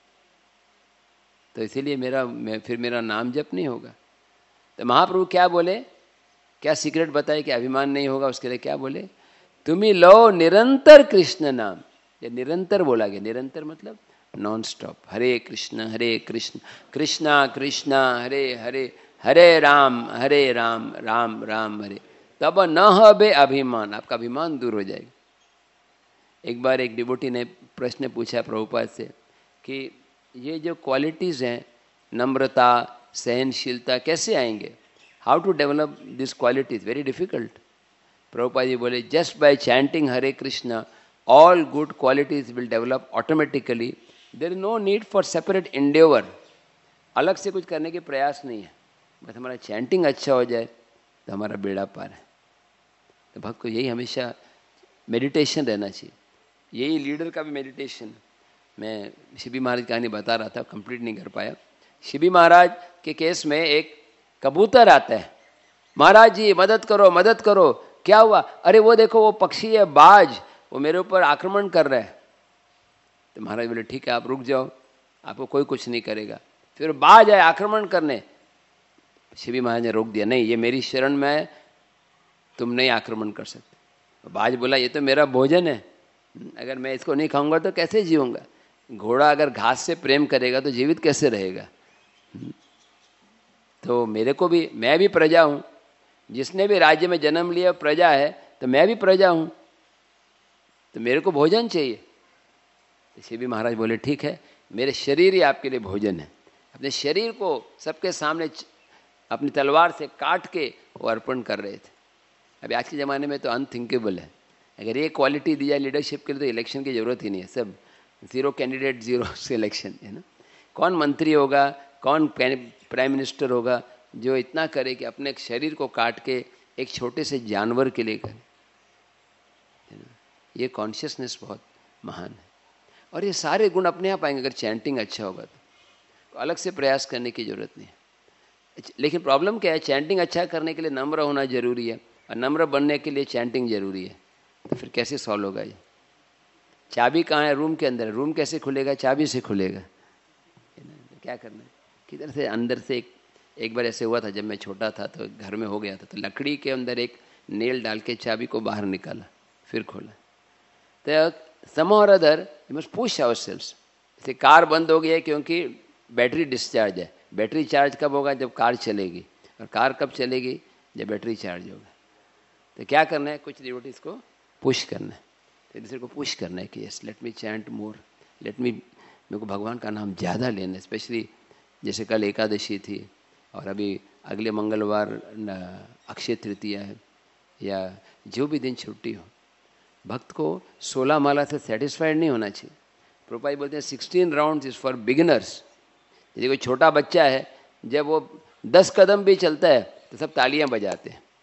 तो इसीलिए फिर मेरा नाम जप नहीं होगा। तो महाप्रभु क्या बोले, क्या सीक्रेट बताए कि अभिमान नहीं होगा, उसके लिए क्या बोले, तुम्ही लो निरंतर कृष्ण नाम। ये निरंतर बोला गया, निरंतर मतलब नॉन स्टॉप, हरे कृष्ण कृष्णा कृष्णा हरे हरे, हरे राम राम राम हरे, तब न हबे अभिमान, आपका अभिमान दूर हो जाएगा। एक बार एक डिवोटी ने प्रश्न पूछा प्रभुपाद से कि ये जो क्वालिटीज़ हैं, नम्रता, सहनशीलता, कैसे आएंगे, how to develop this qualities, very difficult. Prabhupada ji बोले just by chanting Hare Krishna all good qualities will develop automatically, there is no need for separate endeavour, अलग से कुछ करने के प्रयास नहीं है, बस हमारा चैंटिंग अच्छा हो जाए तो हमारा बेड़ा पार है। तो भक्त को यही हमेशा मेडिटेशन रहना चाहिए, यही लीडर का भी मेडिटेशन। मैं शिबी महाराज की कहानी बता रहा था, कंप्लीट नहीं कर पाया। शिबी महाराज के केस में एक कबूतर आता है, महाराज जी मदद करो मदद करो, क्या हुआ, अरे वो देखो वो पक्षी है बाज, वो मेरे ऊपर आक्रमण कर रहा है। तो महाराज बोले ठीक है आप रुक जाओ, आपको कोई कुछ नहीं करेगा। फिर बाज आए आक्रमण करने, शिबी महाराज ने रोक दिया, नहीं ये मेरी शरण में है, तुम नहीं आक्रमण कर सकते। बाज बोला ये तो मेरा भोजन है, अगर मैं इसको नहीं खाऊंगा तो कैसे जीऊंगा, घोड़ा अगर घास से प्रेम करेगा तो जीवित कैसे रहेगा। तो मेरे को भी, मैं भी प्रजा हूँ, जिसने भी राज्य में जन्म लिया प्रजा है, तो मैं भी प्रजा हूँ, तो मेरे को भोजन चाहिए। तो शिवी महाराज बोले ठीक है, मेरे शरीर ही आपके लिए भोजन है। अपने शरीर को सबके सामने अपनी तलवार से काट के वो अर्पण कर रहे थे। अभी आज के ज़माने में तो अनथिंकेबल है, अगर ये क्वालिटी दी जाए लीडरशिप के लिए तो इलेक्शन की ज़रूरत ही नहीं है, सब 0 कैंडिडेट 0 सिलेक्शन, है ना। कौन मंत्री होगा, कौन प्राइम मिनिस्टर होगा जो इतना करे कि अपने शरीर को काट के एक छोटे से जानवर के लिए करे, है ना। ये कॉन्शियसनेस बहुत महान है, और ये सारे गुण अपने आप आएंगे अगर चैंटिंग अच्छा होगा तो अलग से प्रयास करने की ज़रूरत नहीं है। लेकिन प्रॉब्लम क्या है, चैंटिंग अच्छा करने के लिए नम्र होना जरूरी है, और नम्र बनने के लिए चैंटिंग जरूरी है, तो फिर कैसे सॉल्व होगा ये। चाबी कहाँ है, रूम के अंदर, रूम कैसे खुलेगा, चाबी से खुलेगा, क्या करना है, किधर से, अंदर से। एक बार ऐसे हुआ था जब मैं छोटा था, तो घर में हो गया था, तो लकड़ी के अंदर एक नेल डाल के चाबी को बाहर निकाला, फिर खोला। तो somehow or other you must push ourselves। जैसे कार बंद हो गई है क्योंकि बैटरी डिस्चार्ज है, बैटरी चार्ज कब होगा, जब कार चलेगी, और कार कब चलेगी, जब बैटरी चार्ज होगा। तो क्या करना है, कुछ डिवोटीज को पुश करना है, तो दूसरे को पुश करना है कि yes let me chant more, मेरे को भगवान का नाम ज़्यादा लेना है। स्पेशली जैसे कल एकादशी थी, और अभी अगले मंगलवार अक्षय तृतीया है, या जो भी दिन छुट्टी हो, भक्त को 16 माला से सेटिस्फाइड नहीं होना चाहिए। प्रभुपाद बोलते हैं 16 राउंड्स इज़ फॉर बिगिनर्स। यदि कोई छोटा बच्चा है, जब वो 10 कदम भी चलता है तो सब तालियां बजाते हैं,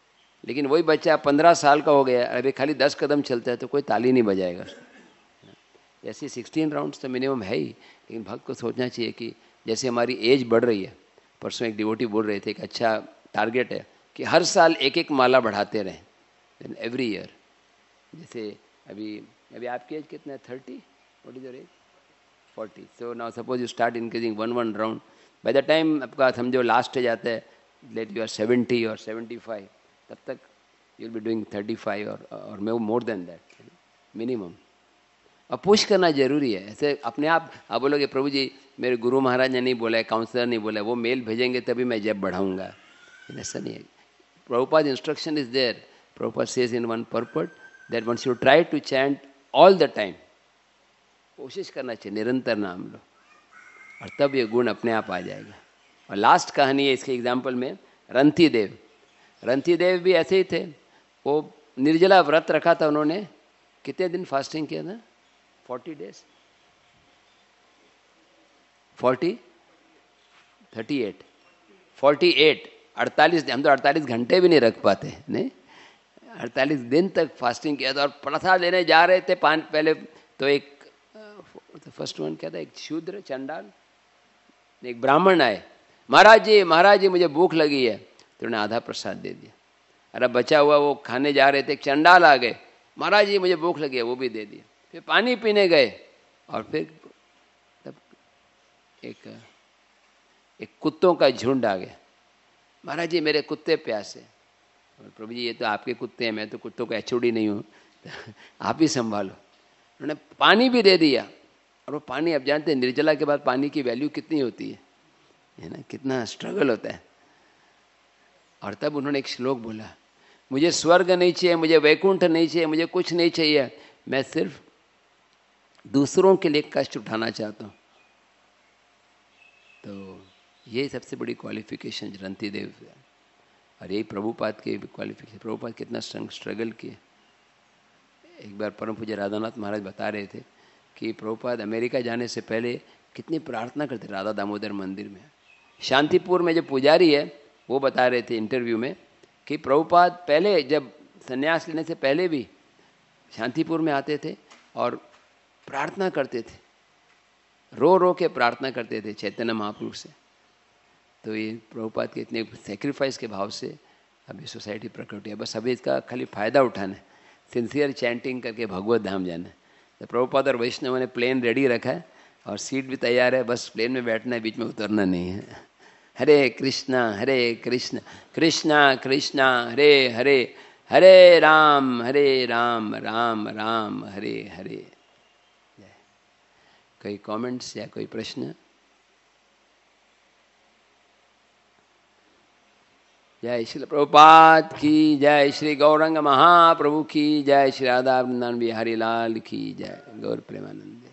लेकिन वही बच्चा 15 साल का हो गया, अभी खाली 10 कदम चलता है तो कोई ताली नहीं बजाएगा। ऐसे 16 राउंड्स तो मिनिमम है ही, लेकिन भक्त को सोचना चाहिए कि जैसे हमारी एज बढ़ रही है, परसों एक डिवोटी बोल रहे थे एक अच्छा टारगेट है कि हर साल एक एक माला बढ़ाते रहें एवरी ईयर। जैसे अभी आपकी एज कितना है? 30? What is your age? 40। So now suppose you start increasing 1 round, by the time आपका समझो लास्ट एज आता है, लेट यू आर 70 और 75, तब तक यू विल बी डूइंग 35 और मोर देन दैट मिनिमम। और पुश करना जरूरी है। ऐसे अपने आप बोलोगे प्रभु जी मेरे गुरु महाराज ने नहीं बोला है, काउंसलर नहीं बोला है, वो मेल भेजेंगे तभी मैं जब बढ़ाऊंगा, ऐसा नहीं है। Prabhupada instruction is there. Prabhupada says in one purport that once you try to chant all the time, कोशिश करना चाहिए, निरंतर नाम लो, और तब ये गुण अपने आप आ जाएगा। और लास्ट कहानी है इसके एग्जाम्पल में, रंती देव। रंती देव भी ऐसे ही थे, वो निर्जला व्रत रखा था उन्होंने। कितने दिन फास्टिंग किया था? 40 days, 40, 38, 48, 48। हम तो 48 घंटे भी नहीं रख पाते, नहीं 48 दिन तक फास्टिंग किया था। और प्रसाद लेने जा रहे थे पहले तो एक फर्स्ट वन क्या था, एक शूद्र चंडाल, एक ब्राह्मण आए, महाराज जी मुझे भूख लगी है, तो उन्होंने आधा प्रसाद दे दिया। अरे बचा हुआ वो खाने जा रहे थे, एक चंडाल आ गए, महाराज जी मुझे भूख लगी है, वो भी दे दिया। फिर पानी पीने गए और फिर तब एक कुत्तों का झुंड आ गया, महाराज जी मेरे कुत्ते प्यासे। और प्रभु जी ये तो आपके कुत्ते हैं, मैं तो कुत्तों का एचओडी नहीं हूँ, आप ही संभालो। उन्होंने पानी भी दे दिया, और वो पानी आप जानते हैं निर्जला के बाद पानी की वैल्यू कितनी होती है ना, कितना स्ट्रगल होता है। और तब उन्होंने एक श्लोक बोला, मुझे स्वर्ग नहीं चाहिए, मुझे वैकुंठ नहीं चाहिए, मुझे कुछ नहीं चाहिए, मैं सिर्फ दूसरों के लिए कष्ट उठाना चाहता हूँ। तो ये सबसे बड़ी क्वालिफिकेशन रंती देव, और यही प्रभुपाद के क्वालिफिकेशन। प्रभुपाद कितना स्ट्रगल किए। एक बार परम पूज्य राधानाथ महाराज बता रहे थे कि प्रभुपाद अमेरिका जाने से पहले कितनी प्रार्थना करते राधा दामोदर मंदिर में। शांतिपुर में जो पुजारी है वो बता रहे थे इंटरव्यू में कि प्रभुपाद पहले जब संन्यास लेने से पहले भी शांतिपुर में आते थे और प्रार्थना करते थे, रो रो के प्रार्थना करते थे चैतन्य महापुरुष से। तो ये प्रभुपाद के इतने सेक्रीफाइस के भाव से अभी सोसाइटी प्रकट हुई है। बस अभी इसका खाली फ़ायदा उठाना है, सिंसियर चैंटिंग करके भगवत धाम जाना है। तो प्रभुपाद और वैष्णव ने प्लेन रेडी रखा है और सीट भी तैयार है, बस प्लेन में बैठना है, बीच में उतरना नहीं है। हरे कृष्णा कृष्णा कृष्णा हरे हरे, हरे राम राम राम हरे हरे। कोई कमेंट्स या कोई प्रश्न? जय श्री प्रभुपाद की जय, श्री गौरंग महाप्रभु की जय, श्री राधा वृंदावन बिहारी लाल की जय, गौर प्रेमानंद।